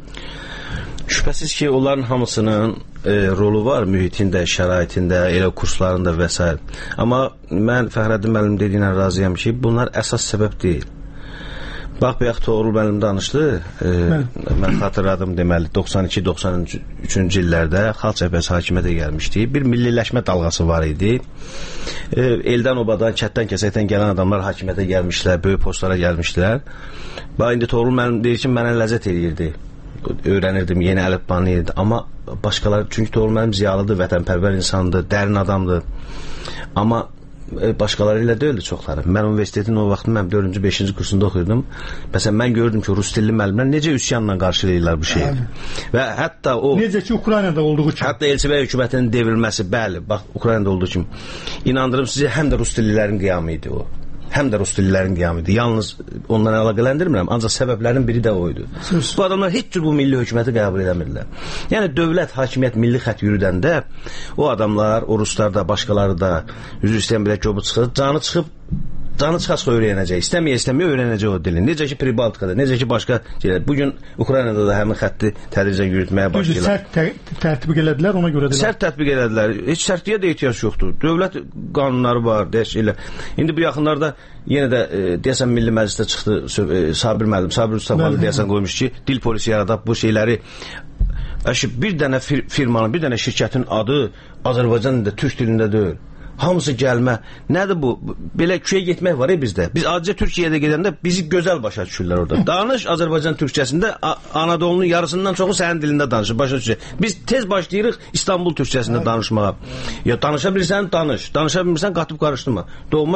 Şübhəsiz ki, onların hamısının e, rolu var, mühitində, şəraitində, elə kurslarında və s. Amma mən Fəxrəddin müəllim dediyinə razıyam ki, bunlar əsas səbəb deyil. Bax, bayaq Toğrul müəllim danışdı, e, mən xatırladım deməli, doxsan iki doxsan üçüncü illərdə Xalq Cəbhəsi hakimiyyətə gəlmişdi, bir milliləşmə dalğası var idi, e, eldən obadan, kətdən kəsəkdən gələn adamlar hakimiyyətə gəlmişdilər, böyük postlara gəlmişdilər. Bax, indi Toğrul müəllim deyir ki, mənə ləzzət edirdi, öyrənirdim, yeni əlifbanı edirdi, amma başqaları, çünki Toğrul müəllim ziyalıdır, vətənpərvər insandır, dərin adamdır, amma başqaları ilə deyildi çoxları. Mən universitetin o vaxt mən dördüncü beşinci kursunda oxuyordum. Məsələn, mən gördüm ki, rus dilli müəllimlər necə üsyanla qarşılayırlar bu şeyi. Və hətta o... Necə ki, Ukraynada olduğu kimi. Hətta Elçibəy hökumətinin devrilməsi, bəli, bax, Ukraynada olduğu kimi. İnandırım sizə, həm də rus dillilərin qiyamı idi o. Həm də rus dillilərin qiyamı idi. Yalnız onları əlaqələndirmirəm, ancaq səbəblərin biri də o idi. Söz. Bu adamlar heç cür bu milli hökuməti qəbul edəmirlər. Yəni, dövlət, hakimiyyət, milli xət yürüdəndə o adamlar, o ruslar da, başqaları da, üzr istəyən bilək ki, o bu çıxır, canı çıxıb, canı çıxarsa öyrənəcək, istəməyə istəməyə öyrənəcək o dilini. Necə ki Pribaltikada, necə ki başqa şeylər. Bugün Ukraynada da həmin xətti tədricən yürütməyə başlayırlar. Sərt tə tətbiq elədilər, ona görə deyirlər. Sərt tətbiq elədilər. Heç sərtliyə də ehtiyac yoxdur. Dövlət qanunları var, deyək elə. İndi bu yaxınlarda yenə də e, deyəsən Milli Məclisdə çıxdı e, Sabir müəllim, Sabir Mustafalı deyəsən qoymuş ki, dil polisi yaradıb bu şeyləri. Əşi, bir dənə fir firmanın, bir dənə şirkətin adı Azərbaycan dilində, türk dilində deyil. Hamısı gəlmə. Nədir bu? Belə küyə getmək var ya bizdə. Biz adicə Türkiyədə gedəndə bizi gözəl başa düşürlər orada. Danış Azərbaycan türkçəsində, Anadolunun yarısından çoxu sənin dilində danışır, başa düşür. Biz tez başlayırıq İstanbul türkçəsində danışmağa. Ya danışa bilirsən, danış. Danışa bilmirsən, qatıb qarışdırma. Doğma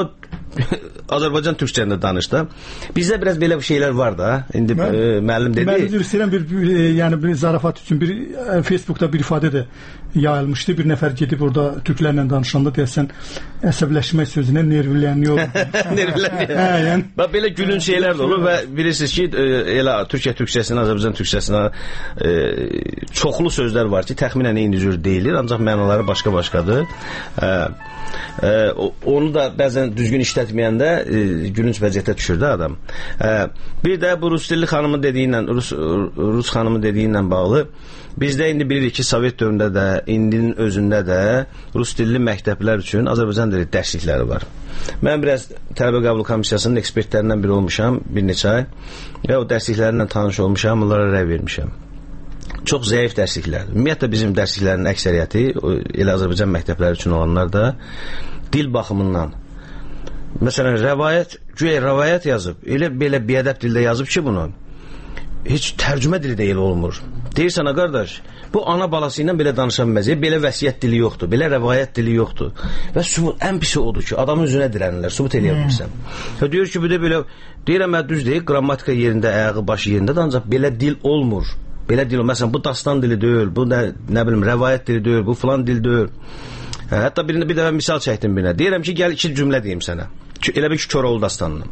Azərbaycan türkçəsində danış da. Bizdə biraz belə şeylər var da. İndi mən, e, müəllim dedi. Mən üzr istəyirəm bir, bir yəni bir zarafat üçün bir Facebookda bir ifadə də yayılmışdı. Bir nəfər gedib orada türklərlə danışanda deyəsən əsəbləşmək sözünə nervlənir. Nervlənir. Hə, yəni bax belə gülünc şeylər də olur və bilirsiniz ki, elə Türkiyə türkçəsindən Azərbaycan türkçəsinə e, çoxlu sözlər var ki, təxminən eyni cür deyilir, ancaq mənaları başqa-başqadır. E, e, onu da bəzən düzgün işlətməyəndə e, gülünc vəziyyətə düşür də adam. E, bir də bu rus dilli xanımın dediyi ilə Rus, Rus xanımın dediyi ilə bağlı bizdə indi bilirik ki, Sovet dövründə də, indinin özündə də rus dilli məktəblər üçün Azərbaycan dili dərslikləri var. Mən biraz tələbə qəbul komissiyasının ekspertlərindən biri olmuşam, bir neçə ay və o dərsliklərlə tanış olmuşam, onlara rəy vermişəm. Çox zəif dərsliklərdir. Ümumiyyətlə bizim dərsliklərin əksəriyyəti, elə Azərbaycan məktəbləri üçün olanlar da dil baxımından. Məsələn, rəvayət, güya rəvayət yazıb, elə belə biədəb dildə yazıb ki, bunu heç tərcümə dili də elə olmur. Deyirsən, qardaş, bu ana balası ilə belə danışa bilməz, belə vəsiyyət dili yoxdur, belə rəvayət dili yoxdur. Və sübut, ən pisi odur ki, adamın üzünə dirənirlər, sübut eləyə bilmirsən. Və deyir ki, bu da belə, deyirəm, mən düz deyil, qrammatika yerində, ayağı, başı yerində də, ancaq belə dil olmur. Belə dil olmur. Məsələn, bu dastan dili deyil, bu nə, nə bilim, rəvayət dili deyil, bu filan dil deyil. Hə, hətta birində bir dəfə misal çəkdim birinə. Deyirəm ki, gəl iki cümlə deyim sənə. Elə bir ki, Koroğlu dastanını.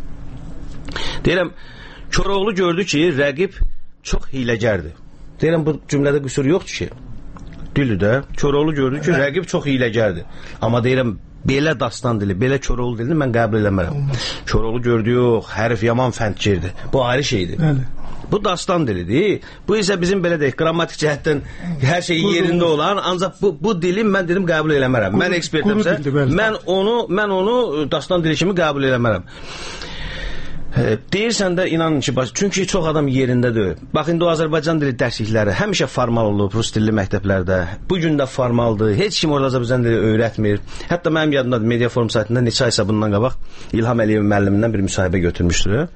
Deyirəm, Koroğlu gördü ki, rəqib çox hiləgərdir. Deyirəm, bu cümlədə qüsur yoxdur ki. Dildir də. Koroğlu gördü ki, rəqib çox hiləgərdir. Amma deyirəm, belə dastan dili, belə Koroğlu dilini mən qəbul eləmərəm. Koroğlu gördü, yox, hərif yaman fəndkirdir. Bu ayrı şeydir. Bəli. Bu dastan dilidir. Bu isə bizim belə deyək, qrammatik cəhətdən hər şey yerində olan, ancaq bu, bu dili mən dedim qəbul eləmərəm. Mən ekspertimsə, mən onu, mən onu dastan dili kimi qəbul eləmərəm. Deyirsən də inanın ki, çünki çox adam yerində deyil. Bax, indi o Azərbaycan dili dərslikləri həmişə formal olub rus dilli məktəblərdə. Bugün də formaldır. Heç kim orada Azərbaycan dili öyrətmir. Hətta mənim yadımdadır, Media Forum saytında neçə aysa bundan qabaq İlham Əliyev müəllimindən bir müsahibə götürmüşdü.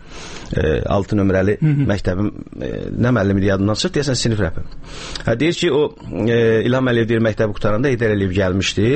altı nömrəli məktəbim, nə müəllimi yadımdan çıxır, deyəsən sinif rəhbəri. Deyir ki, o İlham Əliyev deyir, məktəbi qutaranda Heydər Əliyev gəlmişdi.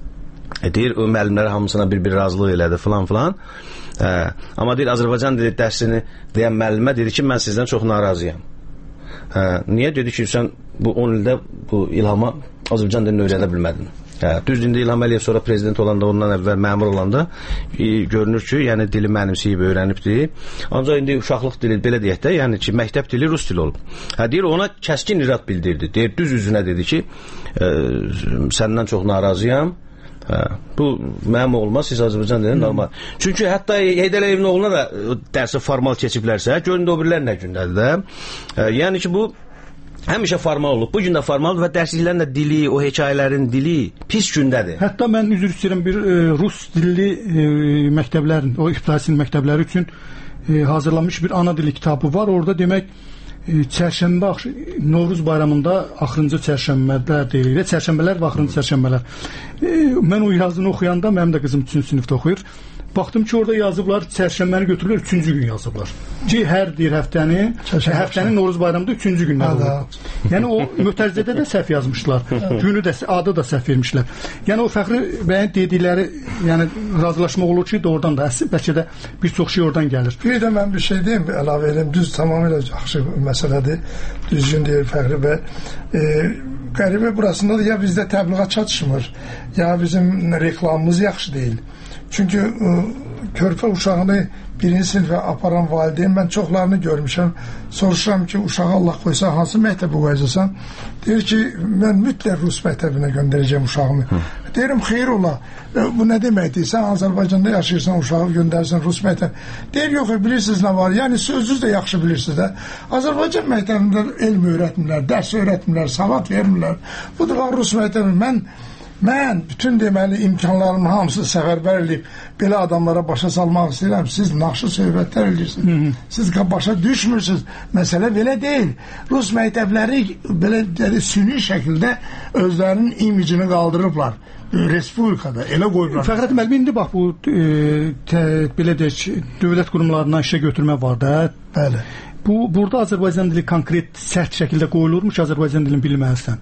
Deyir, o müəllimlərə hamısına bir-bir razılıq elədi filan filan. Hə, amma deyir, Azərbaycan dili dərsini deyən müəllimə dedi ki, mən sizdən çox narazıyam. Hə, niyə? Dedi ki, sən bu on ildə bu İlhama Azərbaycan dilini öyrədə bilmədin. Hə, düz indi İlham Əliyev sonra prezident olanda, ondan əvvəl məmur olanda e, görünür ki, yəni dili mənimsəyib öyrənibdir. Ancaq indi uşaqlıq dili belə deyək də, yəni ki, məktəb dili rus dili olub. Hə, deyir, ona kəskin irad bildirdi. Deyir, düz üzünə dedi ki, e, səndən çox narazıyam. Hə, bu mənim olmaz, siz Azərbaycan dilini normal. Çünki hətta Heydər Əliyevin oğluna da dərsi formal keçiblərsə, görün də o birilər nə gündədir də. Hə, yəni ki, bu həmişə formal olub. Bu gün də formaldır və dərsliklərin də dili, o hekayələrin dili pis gündədir. Hətta mən üzr istəyirəm, bir e, rus dilli e, məktəblərin, o ibtidai məktəbləri üçün e, hazırlanmış bir ana dili kitabı var. Orada demək çərşənbə, Novruz bayramında axırıncı çərşənbələr deyilir. Çərşənbələr və axırıncı çərşənbələr. E, mən o yazını oxuyanda, mənim də qızım üçüncü sinifdə oxuyur. Baxdım ki, orada yazıblar, çərşənbəni götürürlər, üçüncü gün yazıblar. Ki, hər deyir həftəni, həftənin Novruz bayramında üçüncü günlər olur. Yəni, o mötərizədə də səhv yazmışlar. Günü də, adı da səhv vermişlər. Yəni, o Fəxri bəyin dedikləri, yəni, razılaşmaq olur ki, doğrudan da, bəlkə də bir çox şey oradan gəlir. Bir də mən bir şey deyim, əlavə edeyim, düz tamamilə yaxşı məsələdir, düzgün deyir Fəxri bəy. E, qəribə burasında da ya bizdə təbliğat çatışmır, ya bizim reklamımız yaxşı deyil. Çünki ə, körpə uşağını birinci sinifə aparan valideyn, mən çoxlarını görmüşəm, soruşuram ki, uşağı Allah qoysa, hansı məktəbə qoyacaqsan? Deyir ki, mən mütləq rus məktəbinə göndərəcəm uşağımı. Hı. Deyirəm, xeyr ola, bu nə deməkdir? Sən Azərbaycanda yaşayırsan, uşağı göndərsən rus məktəbinə. Deyir, yox, bilirsiniz nə var? Yəni, sözünüz də yaxşı bilirsiniz də. Azərbaycan məktəbində elm öyrətmirlər, dərs öyrətmirlər, savad vermirlər. Bu da rus məktəbində. Mən Mən bütün deməli imkanlarımın hamısını səfərbər edib belə adamlara başa salmaq istəyirəm. Siz naxşı söhbətlər edirsiniz. Siz başa düşmürsünüz. Məsələ belə deyil. Rus məktəbləri belə dedi, süni şəkildə özlərinin imicini qaldırıblar. Respublikada elə qoyublar. Fəxrəddin müəllim, indi bax bu e, tə, belə deyək, dövlət qurumlarından işə götürmə var da. Bəli. Bu burada Azərbaycan dili konkret sərt şəkildə qoyulurmuş, Azərbaycan dilini bilməlisən.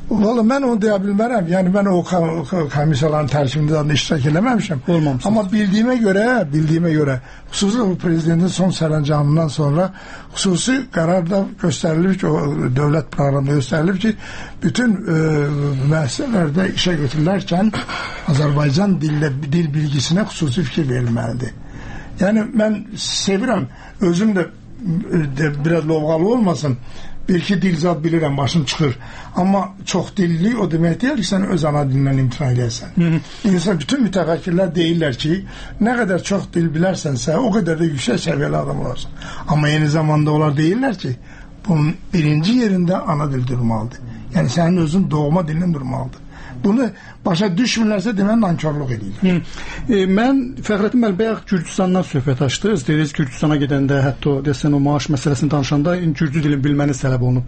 Valla mən onu deyə bilmərəm. Yəni mən o komissiyaların tərkibində də iştirak eləməmişəm. Olmamışsınız. Amma bildiyimə görə, bildiyimə görə, xüsusi o prezidentin son sərəncamından sonra xüsusi qərarda göstərilib ki, o dövlət proqramında göstərilib ki, bütün e, müəssisələrdə işə götürülərkən Azərbaycan dillə, dil bilgisinə xüsusi fikir verilməlidir. Yəni mən sevirəm, özüm də, də biraz lovğalı olmasın, bir-iki dil zad bilirəm, başım çıxır. Amma çox dilli o demək deyil ki, sən öz ana dilindən imtina edəsən. İnsan, bütün mütəfəkkirlər deyirlər ki, nə qədər çox dil bilərsənsə, o qədər də yüksək səviyyəli adam olarsan. Amma eyni zamanda onlar deyirlər ki, bunun birinci yerində ana dil durmalıdır. Yəni sənin özün doğma dilinin durmalıdır. Bunu başa düşmürlərsə demək nankörlük edirlər. E, mən Fəxrəddin müəllim bayaq Gürcüstandan söhbət açdınız. Dediniz Gürcüstana gedəndə hətta o desən o maaş məsələsini danışanda Gürcü dilini bilməniz tələb olunub.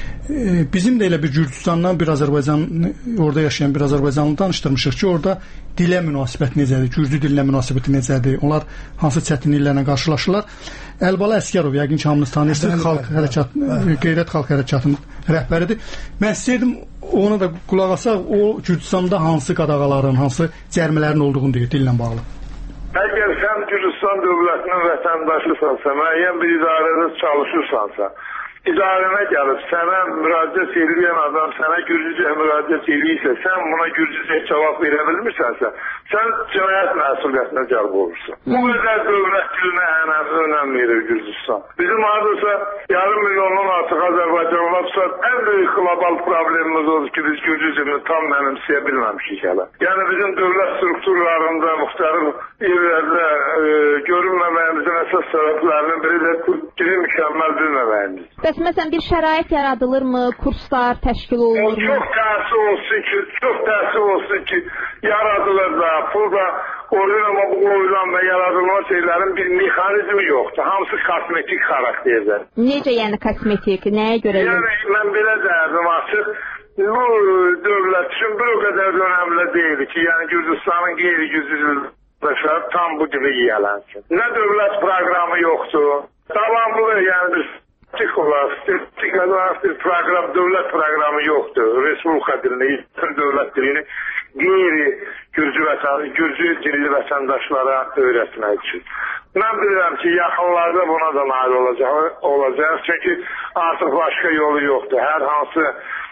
E, bizim də elə bir Gürcüstandan bir Azərbaycan, orada yaşayan bir Azərbaycanlı danışdırmışıq ki, orada dilə münasibət necədir, Gürcü dilinə münasibəti necədir, onlar hansı çətinliklərlə qarşılaşırlar. Əlbala Əskərov, yəqin ki, hamınız tanıyırsınız, xalq hərəkat, Qeyrət xalq hərəkatının rəhbəridir. Mən istəyirdim ona da qulaq asaq, o Gürcüstanda hansı qadağaların, hansı cərimələrin olduğunu deyir dillə bağlı. Əgər sən Gürcüstan dövlətinin vətəndaşısansa, müəyyən bir idarədə çalışırsansa, idarənə gəlib sənə müraciət edən adam sənə Gürcücə müraciət edirsə, sən buna Gürcücə cavab verə bilmirsənsə, sən cinayət məsuliyyətinə cəlb olursun. Bu qədər dövlət dilinə önəm verir Gürcüstan. Bizim hardasa yarım milyondan artıq Azərbaycan olsa, ən böyük global problemimiz odur ki, biz Gürcü dilini tam mənimsəyə bilməmişik hələ. Yəni bizim dövlət strukturlarında, müxtəlif yerlərdə e, görünməməyimizin əsas səbəblərinin biri də dili mükəmməl bilməməyimiz. Bəs məsələn bir şərait yaradılırmı, kurslar təşkil olunurmu? Çox təəssüf olsun ki, çox təəssüf olsun ki, yaradılır da, pul da oylanma, bu oylanma, yaradılma şeylərin bir mexanizmi yoxdur. Hamısı kosmetik xarakterdə. Necə yəni kosmetik? Nəyə görə? Yəni mən belə dərdim açıq. Bu dövlət üçün bir o qədər önəmli deyil ki, yəni Gürcüstanın qeyri-Gürcü tam bu dili yiyələnsin. Nə dövlət proqramı yoxdur. Davamlı, yəni bir statik olaraq, statik olaraq bir proqram, dövlət proqramı yoxdur. Respublika dilini, dövlət dilini qeyri-Gürcü vətən, Gürcü dilli vətəndaşlara öyrətmək üçün. Mən bilirəm ki, yaxınlarda buna da nail olacaq, olacaq. Çünki artıq başqa yolu yoxdur. Hər hansı,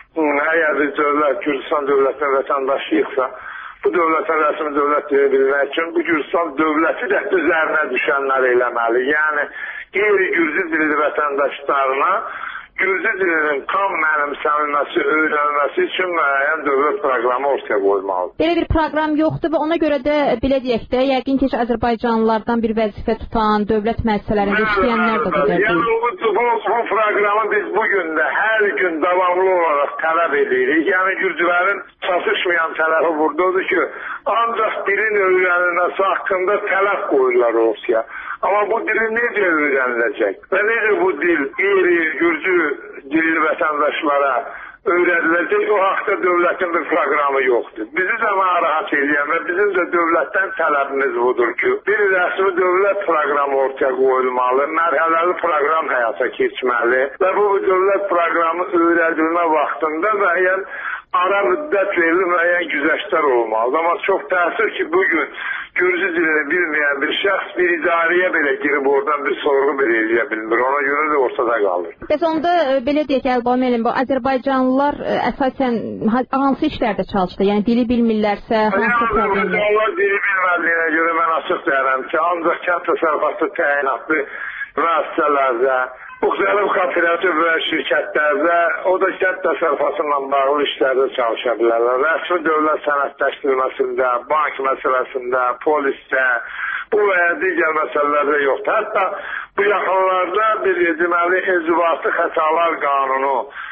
əgər bir dövlət, Gürcüstan dövlətinin vətəndaşıyıqsa, bu dövlətə rəsmi dövlət deyə bilmək üçün bu Gürcüstan dövləti də üzərinə düşənlər eləməli. Yəni, qeyri-Gürcü dilli vətəndaşlarına Gürcü dilinin tam mənimsənilməsi, öyrənilməsi üçün müəyyən dövlət proqramı ortaya qoymalıdır. Belə bir proqram yoxdur və ona görə də, belə deyək də, yəqin ki, Azərbaycanlılardan bir vəzifə tutan, dövlət müəssisələrində işləyənlər də qədər deyil. Yəni, bu, bu, bu proqramı biz bugün də hər gün davamlı olaraq tələb edirik. Yəni, Gürcülərin çatışmayan tərəfi buradadır ki, ancaq dilin öyrənilməsi haqqında tələb qoyurlar ortaya. Amma bu dilin necə öyrəniləcək və necə bu dil qeyri-Gürcü dilli vətəndaşlara öyrədiləcək, o haqda dövlətin bir proqramı yoxdur. Bizi də narahat edən və bizim də dövlətdən tələbimiz budur ki, bir rəsmi dövlət proqramı ortaya qoyulmalı, mərhələli proqram həyata keçməli və bu dövlət proqramı öyrədilmə vaxtında müəyyən ara müddət verilir, müəyyən güzəştlər olmalıdır. Amma çox təəssüf ki, bugün Gürcü dilini bilməyən bir şəxs bir idarəyə belə girib oradan bir sorğu belə eləyə bilmir. Ona görə də ortada qalır. Bəs onda belə deyək, Əlbala müəllim, bu Azərbaycanlılar əsasən hansı işlərdə çalışdı? Yəni dili bilmirlərsə, hansı problemlər? Azərbaycanlılar dili bilmədiyinə görə mən açıq deyirəm ki, ancaq kənd təsərrüfatı təyinatlı müəssisələrdə, müxtəlif kooperativ və şirkətlərdə, o da kənd təsərrüfatı ilə bağlı işlərdə çalışa bilərlər. Rəsmi dövlət sənədləşdirilməsində, bank məsələsində, polisdə, bu və ya digər məsələlərdə yoxdur. Hətta bu yaxınlarda bir deməli inzibati xətalar qanunu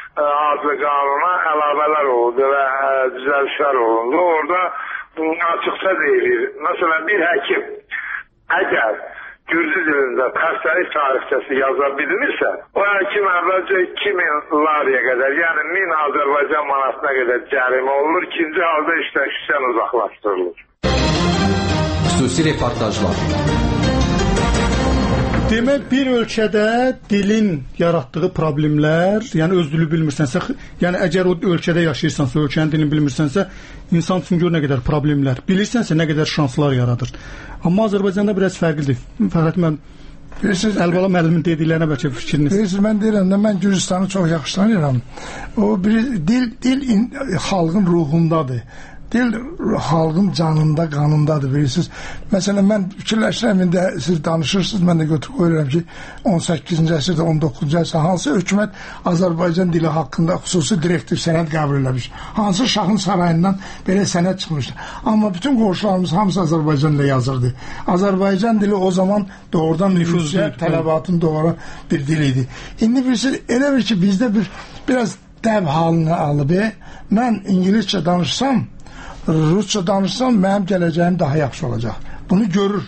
adlı qanuna əlavələr oldu və düzəlişlər olundu. Orada açıqca deyilir. Məsələn, bir həkim əgər Gürcü dilində xəstəlik tarixçəsi yaza bilmirsə, o həkim əvvəlcə iki min lariyə qədər, yəni min Azərbaycan manatına qədər cərimə olunur, ikinci halda işdən uzaqlaşdırılır. Xüsusi reportajlar. Demək, bir ölkədə dilin yaratdığı problemlər, yəni öz dili bilmirsənsə, yəni əgər o ölkədə yaşayırsansa, ölkənin dilini bilmirsənsə, insan üçün gör nə qədər problemlər, bilirsənsə nə qədər şanslar yaradır. Amma Azərbaycanda biraz fərqlidir. Fəqət mən Əlibala müəllimin dediklərinə bəlkə fikriniz. Bilirsiniz, mən deyirəm də, mən Gürcüstanı çox yaxşı tanıyıram. O bir dil, dil in, xalqın ruhundadır. Dil xalqın canında, qanındadır, bilirsiniz. Məsələn, mən fikirləşirəm, indi siz danışırsınız, mən də götürüb qoyuram ki, on səkkizinci əsrdə, on doqquzuncu əsrdə hansı hökumət Azərbaycan dili haqqında xüsusi direktiv sənəd qəbul eləmiş? Hansı şahın sarayından belə sənəd çıxmışdır? Amma bütün qonşularımız hamısı Azərbaycan ilə yazırdı. Azərbaycan dili o zaman doğrudan nüfuzca tələbatın doğru bir dil idi. İndi bilirsiniz, elə bir ki, bizdə bir biraz dəb halını alıb, mən İngilizcə danışsam, Rusça danışsam, mənim gələcəyim daha yaxşı olacaq. Bunu görür.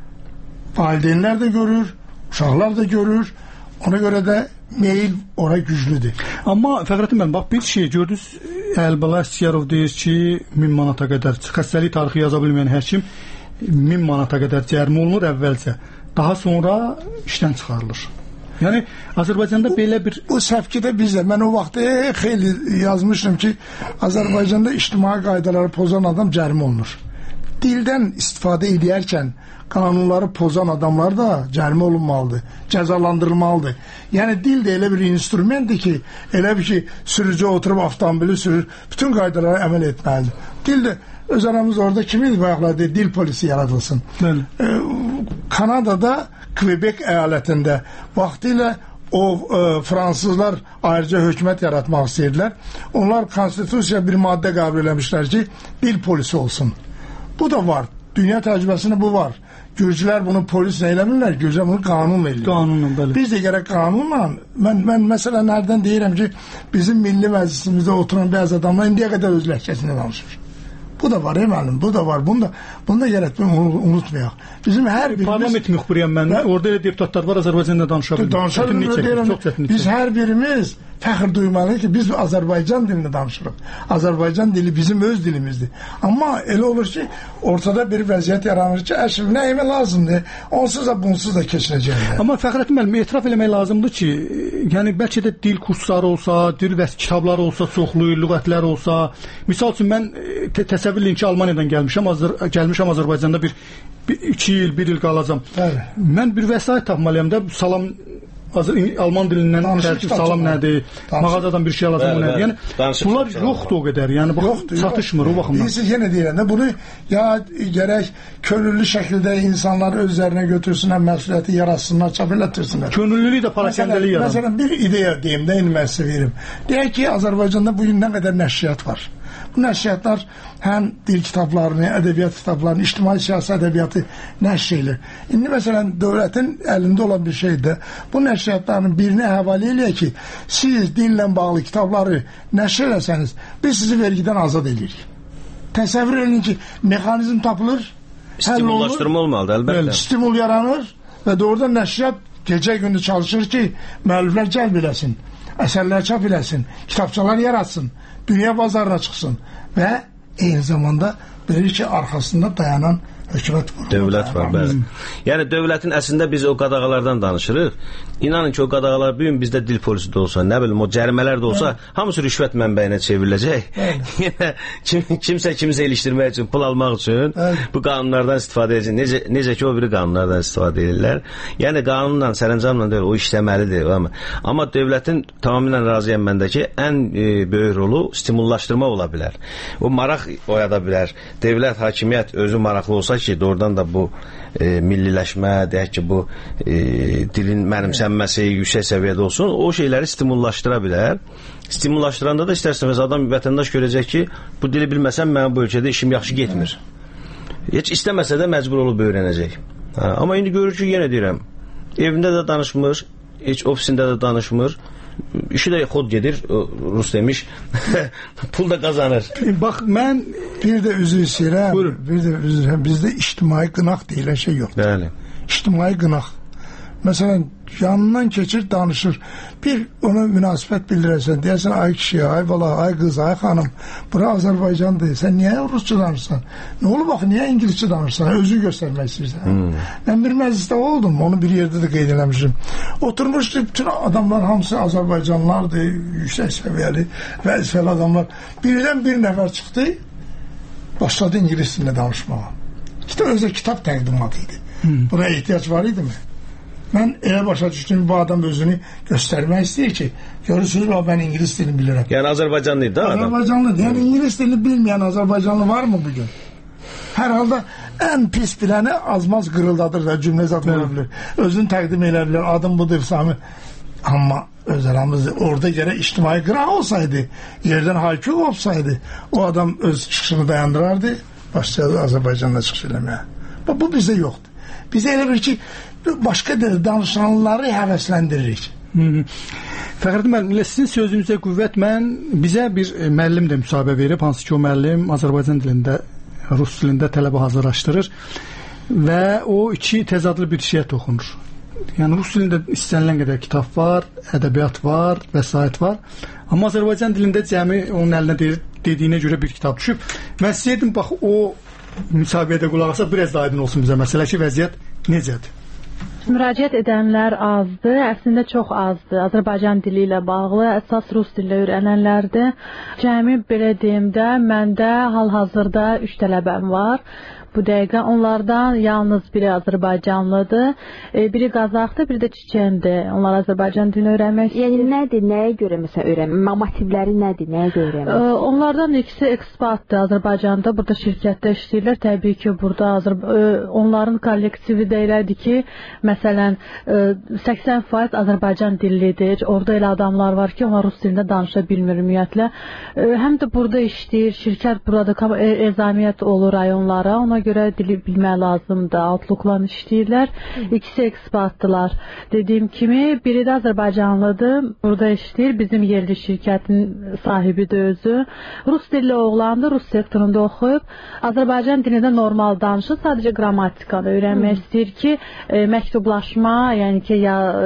Valideynlər də görür, uşaqlar da görür. Ona görə də meyil ora güclüdür. Amma Fəxrəddin müəllim, bax bir şey gördünüz, Əlibala İstiyarov deyir ki, min manata qədər xəstəlik tarixi yaza bilməyən həkim min manata qədər cərimə olunur əvvəlcə. Daha sonra işdən çıxarılır. Yəni Azərbaycanda belə bir bu səfkidə bizdə mən o vaxt xeyli yazmışdım ki, Azərbaycanda ictimai qaydaları pozan adam cərimə olunur. Dildən istifadə edərkən qanunları pozan adamlar da cərimə olunmalıdır, cəzalandırılmalıdır. Yəni dil də elə bir instrumentdir ki, elə bir ki, sürücü oturub avtomobili sürür, bütün qaydalara əməl etməlidir. Dil də öz aramız orada kimin bayaqladı, dil polisi yaradılsın. Ee, Kanadada Quebec əyalətində vaxtilə o e, Fransızlar ayrıca hökumət yaratmaq istəyirlər. Onlar konstitusiya bir maddə qəbul eləmişlər ki, dil polisi olsun. Bu da var. Dünya təcrübəsində bu var. Gürcülər bunu polis eləmirlər, Gürcülər bunu qanun eləyir. Qanunla, bəli. Biz də gərək qanunla, mən, mən məsələn nərdən deyirəm ki, bizim milli məclisimizdə oturan bəzi adamlar indiyə qədər öz ləhcəsində danışır. Bu da var, müəllim, bu da var. Bunu da, bunu da gərək unutmayaq. Bizim hər birimiz... Parlament müxbiriyəm mən. Və... Orada elə deputatlar var, Azərbaycanda danışa bilir. Danışa bilir. Biz hər birimiz fəxr duymalıyıq ki, biz Azərbaycan dilini danışırıq. Azərbaycan dili bizim öz dilimizdir. Amma elə olur ki, ortada bir vəziyyət yaranır ki, əşr nəyimə lazımdır, onsuz da bunsuz da keçinəcəklər. Amma Fəxrəddin müəllim, etiraf eləmək lazımdır ki, yəni bəlkə də dil kursları olsa, dil və kitabları olsa, çoxlu lüğətlər olsa, misal üçün mən təsəvvür edin ki, Almaniyadan gəlmişəm, Azər gəlmişəm Azərbaycanda bir iki il, bir il qalacam. Bəli. Mən bir vəsait tapmalıyam da, salam Alman dilindən tərkib salam nədir, mağazadan bir şey alacam nədir. Yəni bunlar yoxdur o qədər. Yəni bax çatışmır o baxımdan. Bilirsiniz, yenə deyirəm də bunu ya gərək könüllü şəkildə insanlar özlərinə götürsünlər, məsuliyyəti yaratsınlar, çap elətdirsinlər. Könüllülük də parakəndəlik yaradır. Məsələn, bir ideya deyim də, indi mən sizə verim. Deyək ki, Azərbaycanda bugün nə qədər nəşriyyat var. Bu nəşriyyatlar həm dil kitablarını, ədəbiyyat kitablarını, ictimai siyasi ədəbiyyatı nəşr edilir. İndi məsələn dövlətin əlində olan bir şeydir. Bu nəşriyyatların birini həvalə eləyək ki, siz dillə bağlı kitabları nəşr eləsəniz, biz sizi vergidən azad edirik. Təsəvvür edin ki, mexanizm tapılır, stimullaşdırma olmalıdır, əlbəttə. Stimul yaranır və doğrudan nəşriyyat gecə gündüz çalışır ki, müəlliflər cəlb eləsin, əsərlər çap eləsin, kitabçalar yaratsın, dünya bazarına çıxsın və eyni zamanda verir ki, arxasında dayanan hökumət var. Dövlət var, bəli. Yəni dövlətin əslində biz o qadağalardan danışırıq. İnanın ki, o qadağalar bu gün bizdə dil polisi də olsa, nə bilim, o cərimələr də olsa, hə. Hamısı rüşvət mənbəyinə çevriləcək. Yenə kim, kimsə kimsə ilişdirmək üçün, pul almaq üçün hə. Bu qanunlardan istifadə edəcək. Necə, necə ki, o biri qanunlardan istifadə edirlər. Yəni qanunla, sərəncamla deyil, o işləməlidir. Amma dövlətin tamamilə razıyam məndə ki, ən e, böyük rolu stimullaşdırma ola bilər. O maraq oyada bilər. Dövlət, hakimiyyət özü maraqlı olsa ki, doğrudan da bu e, milliləşmə, deyək ki, bu e, dilin mənimsənməsi yüksək səviyyədə olsun, o şeyləri stimullaşdıra bilər. Stimullaşdıranda da istərsəniz adam, vətəndaş görəcək ki, bu dili bilməsəm mənim bu ölkədə işim yaxşı getmir. Heç istəməsə də məcbur olub öyrənəcək. Ha, amma indi görür ki, yenə deyirəm, evində də danışmır, heç ofisində də danışmır, işi də xod gedir, Rus demiş, pul da qazanır. Bax, mən bir də üzr istəyirəm, bir də üzr istəyirəm, bizdə ictimai qınaq deyilən şey yoxdur. Bəli. İctimai qınaq. Məsələn, yanından keçir, danışır. Bir ona münasibət bildirəsən, deyəsən, ay kişi, ay bala, ay qız, ay xanım, bura Azərbaycandır, sən niyə rusca danırsan? Nə olub, bax, niyə ingiliscə danırsan? Özü göstərmək istəyirsən. Hmm. Mən bir məclisdə oldum, onu bir yerdə də qeyd eləmişim. Oturmuşdu, bütün adamlar hamısı Azərbaycanlılardır, yüksək səviyyəli, vəzifəli adamlar. Birdən bir nəfər çıxdı, başladı ingilis dilində danışmağa. İşte özü kitab təqdimatı idi. Hmm. Buna ehtiyac var idi mi? Mən elə başa düşdüm, bu adam özünü göstərmək istəyir ki, görürsünüz, mən ingilis dilini bilirəm. Yəni Azərbaycanlı da adam? Azərbaycanlı, yəni ingilis dilini bilməyən Azərbaycanlı var mı bugün? Hər halda ən pis biləni azmaz qırıldadır da, cümlə zat ola bilir. Özünü təqdim edə bilir, adım budur, Sami. Amma öz aramızda orada gərək ictimai qıraq olsaydı, yerdən haykü olsaydı, o adam öz çıxışını dayandırardı, başlayardı Azərbaycanla çıxış eləməyə. Bu bizdə yoxdur. Bizə elə bir ki, başqa danışanları həvəsləndiririk. Fəxrəddin müəllim, sizin sözünüzə qüvvət, mən bizə bir müəllim də müsahibə verib, hansı ki o müəllim Azərbaycan dilində, rus dilində tələbə hazırlaşdırır və o iki təzadlı bir şeyə toxunur. Yəni rus dilində istənilən qədər kitab var, ədəbiyyat var, vəsait var, amma Azərbaycan dilində cəmi onun əlinə deyir, dediyinə görə bir kitab düşüb. Mən istəyirdim, bax, o müsahibədə qulaq asaq, biraz da aydın olsun bizə məsələ ki, vəziyyət necədir? Müraciət edənlər azdır, əslində çox azdır. Azərbaycan dili ilə bağlı əsas rus dillə öyrənənlərdir. Cəmi belə deyimdə, məndə hal-hazırda üç tələbəm var. Bu dəqiqə onlardan yalnız biri Azərbaycanlıdır, biri Qazaxdır, biri də Çiçendir. Onlar Azərbaycan dilini öyrənmək istəyir. Yəni nədir, nəyə görə məsələn öyrənmək? Motivləri nədir, nəyə görə öyrənmək? Onlardan ikisi ekspatdır Azərbaycanda, burada şirkətdə işləyirlər. Təbii ki, burada onların kollektivi də elədir ki, məsələn, səksən faiz Azərbaycan dillidir. Orada elə adamlar var ki, onlar rus dilində danışa bilmir ümumiyyətlə. Həm də burada işləyir, şirkət burada ezamiyyət olur rayonlara, ona görə dili bilmək lazımdır. Outlook'la işləyirlər. İkisi ekspatdılar. Dediyim kimi, biri də Azərbaycanlıdır. Burada işləyir. Bizim yerli şirkətin sahibidir özü. Rus dilli oğlandır. Rus sektorunda oxuyub. Azərbaycan dilində normal danışır. Sadəcə qrammatikanı öyrənmək istəyir ki, məktublaşma, yəni ki,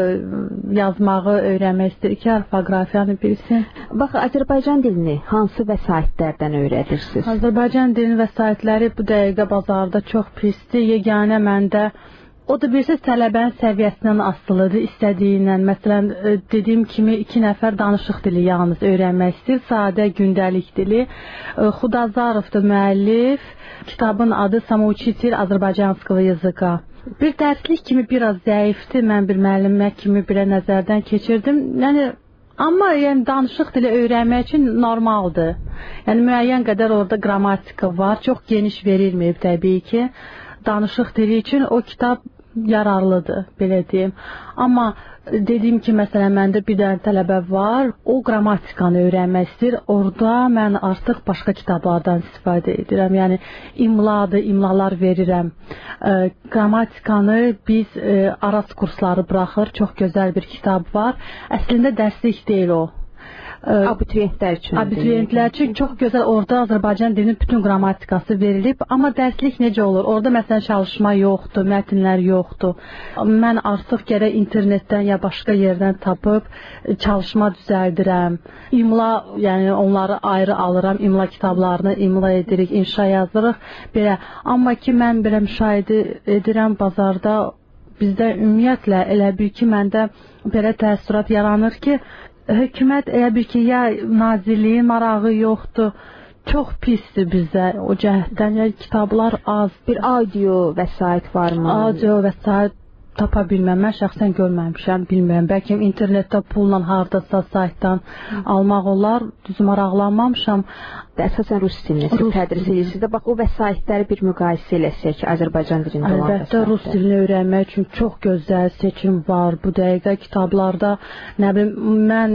yazmağı öyrənmək istəyir ki, orfoqrafiyanı bilsin. Bax, Azərbaycan dilini hansı vəsaitlərdən öyrədirsiniz? Azərbaycan dilinin vəsaitləri bu dəqiqə bazarda çox pisdir. Yeganə məndə o da bilirsiniz tələbənin səviyyəsindən asılıdır, istədiyindən. Məsələn, dediyim kimi iki nəfər danışıq dili yalnız öyrənmək istəyir, sadə gündəlik dili. Xudazarovdur müəllif, kitabın adı Samouchitel Azərbaycanskого yazıqa. Bir dərslik kimi biraz zəifdir, mən bir müəllimə kimi birə nəzərdən keçirdim. Yəni amma yəni danışıq dili öyrənmək üçün normaldır. Yəni müəyyən qədər orada qrammatika var, çox geniş verilməyib təbii ki. Danışıq dili üçün o kitab yararlıdır, belə deyim. Amma dediyim ki, məsələn, məndə bir dənə tələbə var, o qrammatikanı öyrənmək istəyir. Orada mən artıq başqa kitablardan istifadə edirəm. Yəni imladır, imlalar verirəm. E, qrammatikanı biz e, Aras kursları buraxır. Çox gözəl bir kitab var. Əslində dərslik deyil o. Abituriyentlər üçün. Abituriyentlər üçün çox gözəl orada Azərbaycan dilinin bütün qrammatikası verilib, amma dərslik necə olur? Orada məsələn çalışma yoxdur, mətnlər yoxdur. Mən artıq gərək internetdən ya başqa yerdən tapıb çalışma düzəldirəm. İmla, yəni onları ayrı alıram, imla kitablarını imla edirik, inşa yazırıq belə. Amma ki mən belə müşahidə edirəm bazarda, bizdə ümumiyyətlə elə bir ki məndə belə təəssürat yaranır ki, hökumət elə bir ki, ya nazirliyin marağı yoxdur, çox pisdir bizdə o cəhətdən, yəni kitablar az. Bir audio vəsait varmı? Audio vəsait tapa bilməm, mən şəxsən görməmişəm, bilmirəm. Bəlkə internetdə pulla hardasa saytdan almaq olar, düz maraqlanmamışam. Əsasən rus dilini tədris edirsiniz də, bax o vəsaitləri bir müqayisə eləsək ki, Azərbaycan dilində olan vəsaitlər. Əlbəttə, rus dilini öyrənmək üçün çox gözəl seçim var. Bu dəqiqə kitablarda, nə bilim, mən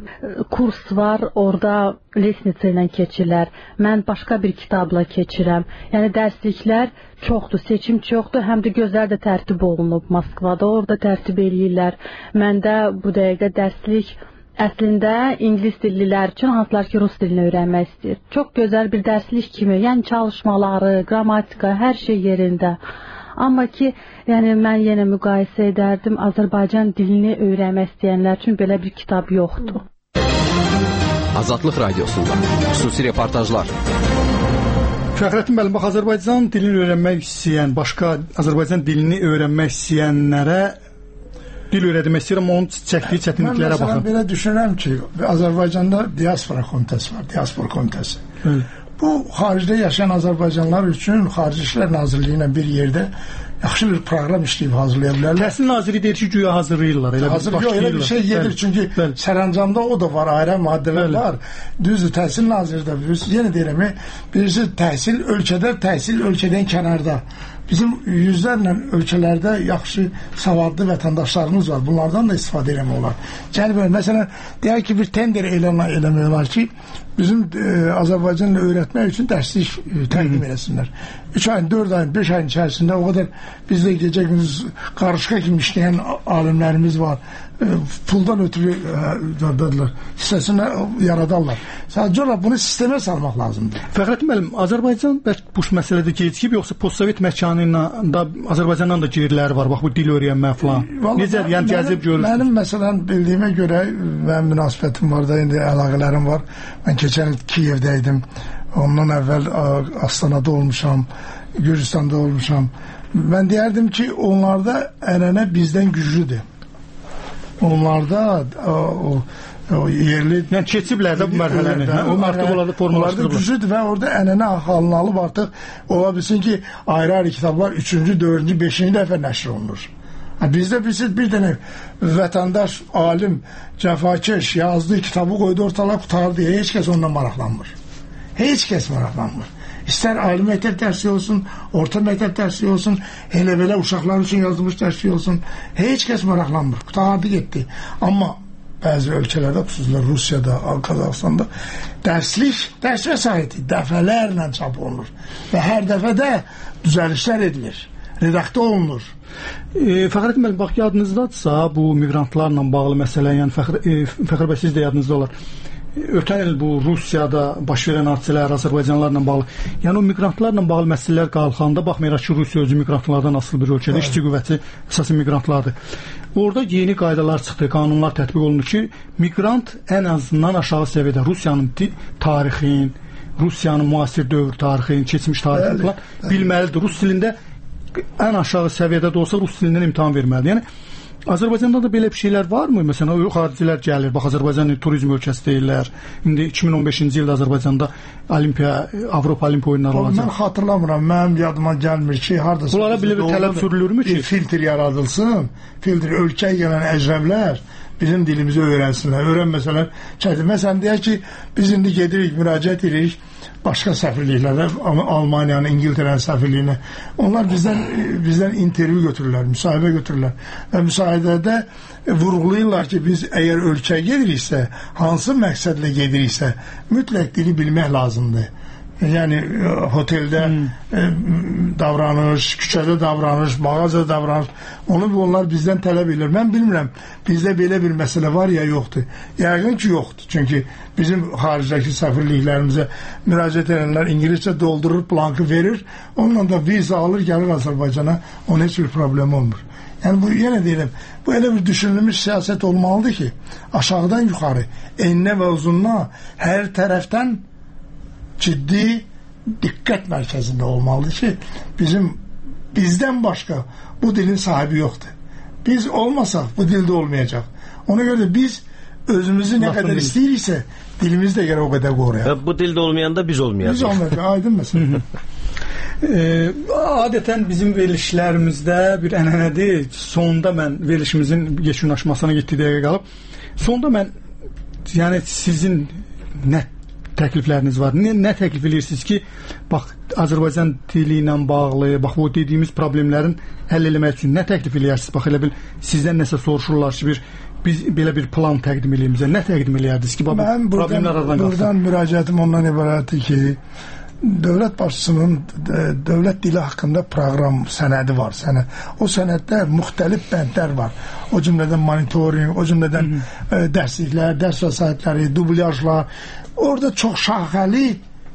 kurs var, orada lesnitsə ilə keçirlər. Mən başqa bir kitabla keçirəm. Yəni dərsliklər çoxdur, seçim çoxdur, həm də gözəl də tərtib olunub Moskvada, orada tərtib eləyirlər. Məndə bu dəqiqə dərslik əslində ingilis dillilər üçün, hansılar ki rus dilini öyrənmək istəyir. Çox gözəl bir dərslik kimi, yəni çalışmaları, qrammatika, hər şey yerində. Amma ki, yəni mən yenə müqayisə edərdim, Azərbaycan dilini öyrənmək istəyənlər üçün belə bir kitab yoxdur. Azadlıq Radiosunda xüsusi reportajlar. Fəxrəddin müəllim, bax, Azərbaycan dilini öyrənmək istəyən, başqa Azərbaycan dilini öyrənmək istəyənlərə dil öyrətmək istəyirəm, onun çəkdiyi çətinliklərə baxın. Mən belə düşünürəm ki, Azərbaycanda diaspora komitəsi var, diaspora komitəsi. Öyle. Bu, xaricdə yaşayan Azərbaycanlar üçün Xarici İşlər Nazirliyi ilə bir yerdə yaxşı bir proqram işləyib hazırlaya bilərlər. Təhsil Naziri deyir ki, güya hazırlayırlar. Elə Hazır, yox, elə bir şey gedir, bəli, çünki bəli, sərəncamda o da var, ayrı maddələr bəli, var. Düzdür, təhsil naziri də, yenə deyirəm, birisi təhsil ölkədə, təhsil ölkədən kənarda. Bizim yüzlərlə ölkələrdə yaxşı, savadlı vətəndaşlarımız var. Bunlardan da istifadə eləmək olar. Yəni, məsələn, deyək ki, bir tender elan eləmək olar ki, bizim e, Azərbaycanla öyrətmək üçün dərslik e, təqdim eləsinlər. üç ayın, dörd ayın, beş ayın içərisində o qədər bizdə gecə gündüz qarışqa kimi işləyən alimlərimiz var. E, puldan ötürü e, hissəsini yaradarlar. Sadəcə olaraq bunu sistemə salmaq lazımdır. Fəxrəddin müəllim, Azərbaycan bu məsələdə gecikib, yoxsa postsovet məkanı ilə da Azərbaycandan da geriləri var, bax bu dil öyrənmə falan. Necə, yəni gəzib görürsünüz? Mənim məsələn bildiyimə görə mənim münasibətim var da, indi əlaqələrim var. Mən keçən il Kiyevdə idim. Ondan əvvəl Astanada olmuşam, Gürcüstanda olmuşam. Mən deyərdim ki, onlarda ənənə bizdən güclüdür. Onlarda o, o, o yerli... Yəni keçiblər də bu mərhələni. Hə, o artıq onlarda formalaşdırılır. Onlarda güclüdür və orada ənənə halını alıb artıq ola bilsin ki, ayrı-ayrı kitablar üçüncü, dördüncü, beşinci dəfə nəşr olunur. Bizdə birisi bir dənə vətəndaş, alim, cəfakeş yazdığı kitabı qoydu ortalığa qutardı deyə heç kəs ondan maraqlanmır. Heç kəs maraqlanmır. İstər ali məktəb dərsi olsun, orta məktəb dərsi olsun, elə belə uşaqlar üçün yazılmış dərsi olsun, heç kəs maraqlanmır. Qutardı getdi. Amma bəzi ölkələrdə, xüsusilə Rusiyada, Qazaxstanda dərslik, dərs vəsaiti dəfələrlə çap olunur və hər dəfədə düzəlişlər edilir, redaktə olunur. E, Fəxrəddin müəllim, bax, yadınızdadırsa bu miqrantlarla bağlı məsələ, yəni Fəxr, e, Fəxr bəy, siz də yadınızda olar. Ötən il bu Rusiyada baş verən hadisələr Azərbaycanlarla bağlı, yəni o miqrantlarla bağlı məsələlər qalxanda, baxmayaraq ki, Rusiya özü miqrantlardan asılı bir ölkədə, işçi qüvvəti əsasən miqrantlardır. Orada yeni qaydalar çıxdı, qanunlar tətbiq olundu ki, miqrant ən azından aşağı səviyyədə Rusiyanın tarixin, Rusiyanın müasir dövr tarixin, keçmiş tarixin falan bilməlidir. Rus dilində ən aşağı səviyyədə də olsa Rus dilindən imtahan verməlidir. Yəni Azərbaycanda da belə bir şeylər varmı? Məsələn, xaricilər gəlir, bax, Azərbaycan turizm ölkəsi deyirlər. İndi iki min on beşinci ildə Azərbaycanda Olimpiya, Avropa Olimpiya oyunları olacaq. Mən xatırlamıram, mənim yadıma gəlmir ki, hardasa bunlara belə bir tələb sürülürmü ki, filtr yaradılsın, filtr ölkəyə gələn əcnəblər bizim dilimizi öyrənsinlər. Öyrənməsələr çətin. Məsələn, deyək ki, biz indi gedirik, müraciət edirik başqa səfirliklərə, Almaniyanın, İngiltərənin səfirliyinə. Onlar bizdən bizdən intervyu götürürlər, müsahibə götürürlər və müsahibədə vurğulayırlar ki, biz əgər ölkəyə gediriksə, hansı məqsədlə gediriksə, mütləq dili bilmək lazımdır. Yəni hoteldə hmm. davranış, küçədə davranış, mağazada davranış, onu onlar bizdən tələb edir. Mən bilmirəm, bizdə belə bir məsələ var ya yoxdur. Yəqin ki, yoxdur. Çünki bizim xaricdəki səfirliklərimizə müraciət edənlər İngiliscə doldurur, blankı verir, onunla da viza alır, gəlir Azərbaycana, onun heç bir problem olmur. Yəni bu, yenə deyirəm, bu elə bir düşünülmüş siyasət olmalıdır ki, aşağıdan yuxarı, enine və uzunluğa hər tərəfdən ciddi diqqət mərkəzində olmalıdır ki, bizim bizdən başqa bu dilin sahibi yoxdur. Biz olmasaq bu dildə olmayacaq. Ona görə biz özümüzü nə qədər istəyiriksə dilimizi də görə o qədər qoruyaq. Bu dildə olmayanda biz olmayacaq. Biz olmayacaq, aydın məsələ. e, adətən bizim verilişlərimizdə bir ənənədir. Sonda mən verilişimizin yekunlaşmasına getdiyi dəqiqə qalıb. Sonda mən yəni sizin nə təklifləriniz var. Nə, nə təklif edirsiniz ki, bax, Azərbaycan dili ilə bağlı, bax, bu dediyimiz problemlərin həll eləmək üçün nə təklif edirsiniz? Bax, elə bil sizdən nəsə soruşurlar ki, bir, biz belə bir plan təqdim edeyim bizə. Nə təqdim edərdiniz ki, bax, mən bu problemlər aradan qalsın? Buradan müraciətim ondan ibarətdir ki, dövlət başçısının dövlət dili haqqında proqram sənədi var. Sənəd. O sənəddə müxtəlif bəndlər var. O cümlədən monitoring, o cümlədən e, dərsliklər, dərs vəsaitləri, dublyajlar. Orada çox şaxəli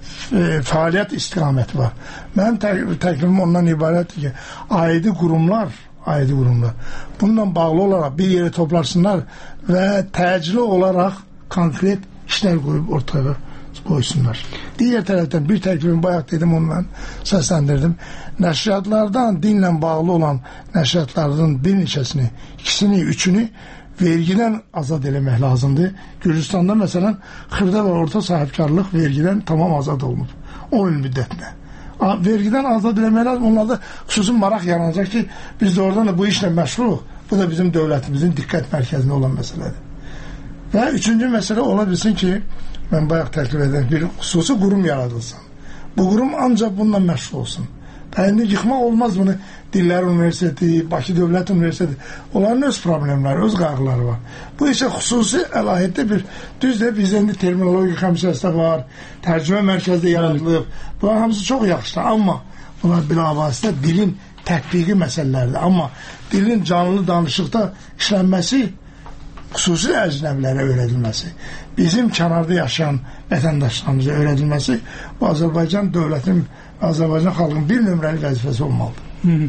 e, fəaliyyət istiqaməti var. Mənim tək, təklifim ondan ibarətdir ki, aidi qurumlar, aidi qurumlar bununla bağlı olaraq bir yerə toplarsınlar və təcili olaraq konkret işlər qoyub ortaya qoysunlar. Digər tərəfdən bir təklifim bayaq dedim, onu mən səsləndirdim. Nəşriyyatlardan dinlə bağlı olan nəşriyyatlardan bir neçəsini, ikisini, üçünü vergiden azad eləmək lazımdır. Gürcüstanda məsələn xırda və orta sahibkarlıq vergiden tamam azad olunub. on il müddətinə. Vergiden azad eləmək lazım. Onlarda xüsusi maraq yaranacaq ki, biz de oradan da bu işlə məşğuluq. Bu da bizim dövlətimizin diqqət mərkəzində olan məsələdir. Və üçüncü məsələ ola bilsin ki, mən bayaq təklif edən bir xüsusi qurum yaradılsın. Bu qurum ancaq bununla məşğul olsun. Bəyində yıxmaq olmaz bunu. Dillər Universiteti, Bakı Dövlət Universiteti, onların öz problemləri, öz qayğıları var. Bu isə xüsusi əlahiddə bir, düz də bizdə indi terminoloji komissiyası var, tərcümə mərkəzdə yaradılıb. Bunlar hamısı çox yaxşıdır, amma bunlar bilavasitə dilin tətbiqi məsələlərdir. Amma dilin canlı danışıqda işlənməsi, xüsusi əcnəbilərə öyrədilməsi, bizim kənarda yaşayan vətəndaşlarımıza öyrədilməsi bu Azərbaycan dövlətin, Azərbaycan xalqının bir nömrəli vəzifəsi olmalıdır.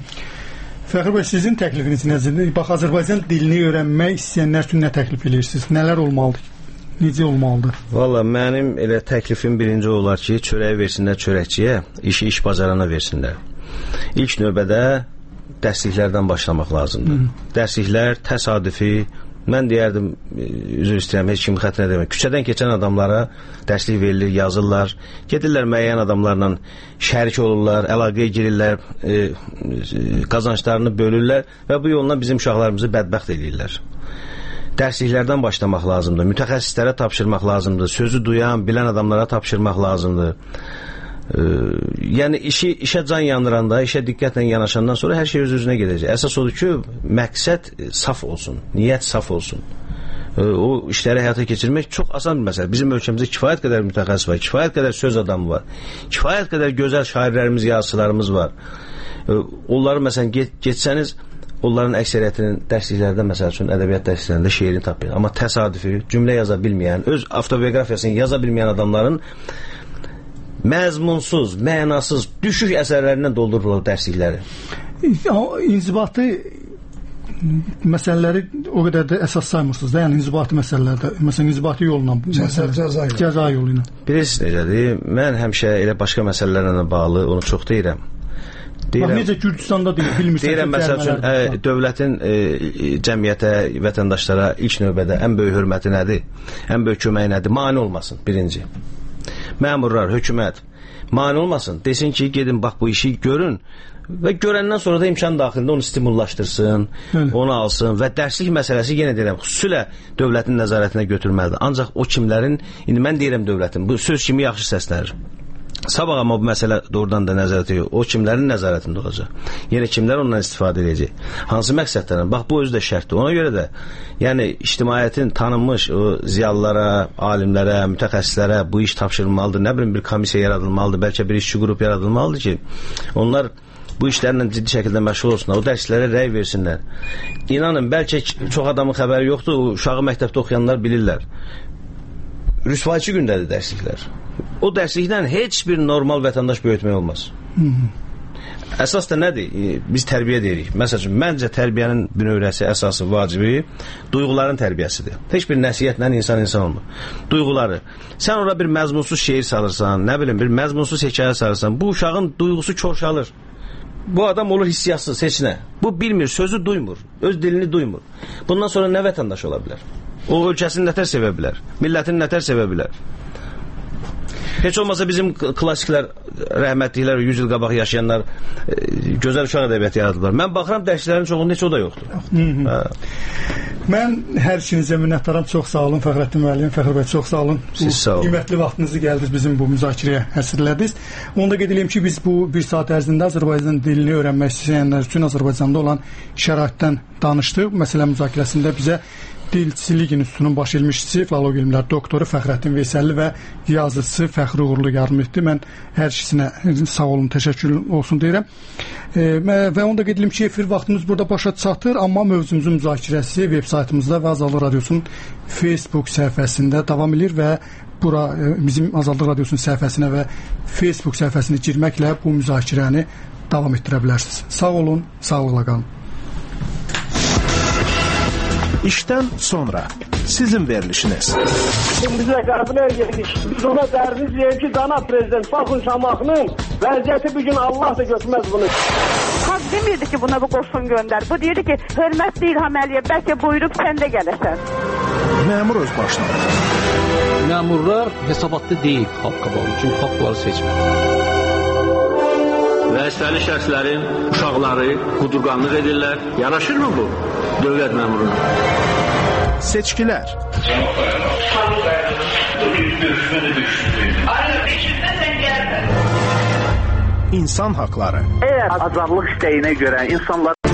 Fəxri bəy, sizin təklifiniz nəzərdə? Bax, Azərbaycan dilini öyrənmək istəyənlər üçün nə təklif edirsiniz? Nələr olmalıdır? Necə olmalıdır? Valla, mənim elə təklifim birinci olar ki, çörəyi versinlər çörəkçiyə, işi iş bazarına versinlər. İlk növbədə dərsliklərdən başlamaq lazımdır. Hı. Dərsliklər təsadüfi, mən deyərdim, üzr istəyirəm, heç kim xətrinə demək. Küçədən keçən adamlara dərslik verilir, yazırlar. Gedirlər müəyyən adamlarla şərik olurlar, əlaqəyə girirlər, e, qazançlarını bölürlər və bu yolla bizim uşaqlarımızı bədbəxt edirlər. Dərsliklərdən başlamaq lazımdır. Mütəxəssislərə tapşırmaq lazımdır. Sözü duyan, bilən adamlara tapşırmaq lazımdır. Ee, yəni işi, işə can yanıranda, işə diqqətlə yanaşandan sonra hər şey öz-özünə gedəcək. Əsas odur ki, məqsəd saf olsun, niyyət saf olsun. Ee, o işləri həyata keçirmək çox asan bir məsələ. Bizim ölkəmizdə kifayət qədər mütəxəssis var, kifayət qədər söz adamı var, kifayət qədər gözəl şairlərimiz, yazıçılarımız var. Ee, onları məsələn get, getsəniz, onların əksəriyyətinin dərsliklərdə, məsəl üçün ədəbiyyat dərsliklərində şeirini tapmayın. Amma təsadüfi, cümlə yaza bilməyən, öz avtobiografiyasını yaza bilməyən adamların məzmunsuz, mənasız, düşük əsərlərindən doldururlar dərslikləri. İnzibatı məsələləri o qədər də əsas saymırsınız da, yəni inzibati məsələlərdə, məsələn inzibati yolla, cəza, cəza yolu ilə. Bilirsiniz necədir, mən həmişə elə başqa məsələlərlə bağlı onu çox deyirəm. Deyirəm, bax, necə Gürcüstanda deyil, bilmirsən. Deyirəm, məsəl üçün, ə, dövlətin ə, cəmiyyətə, vətəndaşlara ilk növbədə ən böyük hörməti nədir? Ən böyük köməyi nədir? Mane olmasın, birinci. Məmurlar, hökumət mane olmasın, desin ki, gedin bax bu işi görün və görəndən sonra da imkan daxilində onu stimullaşdırsın, Hı. onu alsın və dərslik məsələsi yenə deyirəm, xüsusilə dövlətin nəzarətinə götürməlidir. Ancaq o kimlərin, indi mən deyirəm dövlətin, bu söz kimi yaxşı səslənir. Sabah amma bu məsələ doğrudan da nəzarət ediyor. O kimlərin nəzarətində olacaq? Yəni kimlər ondan istifadə edəcək? Hansı məqsədlərlə? Bax bu özü də şərtdir. Ona görə də yəni ictimaiyyətin tanınmış o ziyalılara, alimlərə, mütəxəssislərə bu iş tapşırılmalıdır. Nə bilim bir komissiya yaradılmalıdır, bəlkə bir işçi qrup yaradılmalıdır ki, onlar bu işlərlə ciddi şəkildə məşğul olsunlar. O dərslərə rəy versinlər. İnanın, bəlkə çox adamın xəbəri yoxdur. O uşağı məktəbdə oxuyanlar bilirlər. Rüsvayçı gündədir dərsliklər. O dərslikdən heç bir normal vətəndaş böyütmək olmaz. Hı -hı. Əsas da nədir? Biz tərbiyə deyirik. Məsələn, məncə tərbiyənin bünövrəsi, əsası, vacibi duyğuların tərbiyəsidir. Heç bir nəsihətlə insan insan olmur. Duyğuları. Sən ora bir məzmunsuz şeir salırsan, nə bilim, bir məzmunsuz hekayə salırsan, bu uşağın duyğusu korşalır. Bu adam olur hissiyatsız, heç nə. Bu bilmir, sözü duymur, öz dilini duymur. Bundan sonra nə vətəndaş ola bilər? O ölkəsini nətər sevə bilər? Millətini nətər sevə bilər? Heç olmasa bizim klassiklər, rəhmətliklər, yüz il qabaq yaşayanlar e, gözəl uşaq ədəbiyyatı yaradıblar. Mən baxıram dərsliklərin çoxunda heç o da yoxdur. Hə. Mən hər işinizə minnətdaram. Çox sağ olun Fəxrəddin müəllim, Fəxri bəy, çox sağ olun. Siz sağ olun. Qiymətli vaxtınızı gəldiniz bizim bu müzakirəyə həsrlədiniz. Onu da qeyd edeyim ki, biz bu bir saat ərzində Azərbaycan dilini öyrənmək istəyənlər üçün Azərbaycanda olan şəraitdən danışdıq. Məsələ müzakirəsində bizə Dilçilik İnstitutunun baş elmçisi, filologiya elmləri doktoru Fəxrəddin Veysəlli və yazıcısı Fəxri Uğurlu yardım etdi. Mən hər ikisinə sağ olun, təşəkkür olsun deyirəm. E, və onu da qeyd edim ki, efir vaxtımız burada başa çatır, amma mövzumuzun müzakirəsi veb saytımızda və Azadlıq Radiosunun Facebook səhifəsində davam edir və bura bizim Azadlıq Radiosunun səhifəsinə və Facebook səhifəsinə girməklə bu müzakirəni davam etdirə bilərsiniz. Sağ olun, sağlıqla qalın. İşdən sonra sizin verilişiniz. Biz də qəbul edirik. Biz ona dərdiz deyir ki, cənab prezident, baxın Şamaxının vəziyyəti bir gün Allah da götürməz bunu. Xalq demirdi ki, buna bu qoşun göndər. Bu deyirdi ki, hörmətli İlham Əliyev, bəlkə buyurub sən də gələsən. Məmur öz başına. Məmurlar hesabatlı deyil xalq qabağında, çünki xalq bunları seçmir. Vəzifəli şəxslərin uşaqları qudurqanlıq edirlər. Yaraşırmı bu dövlət məmuruna? Seçkilər. İnsan haqları. Eğer azadlık isteğine göre insanlar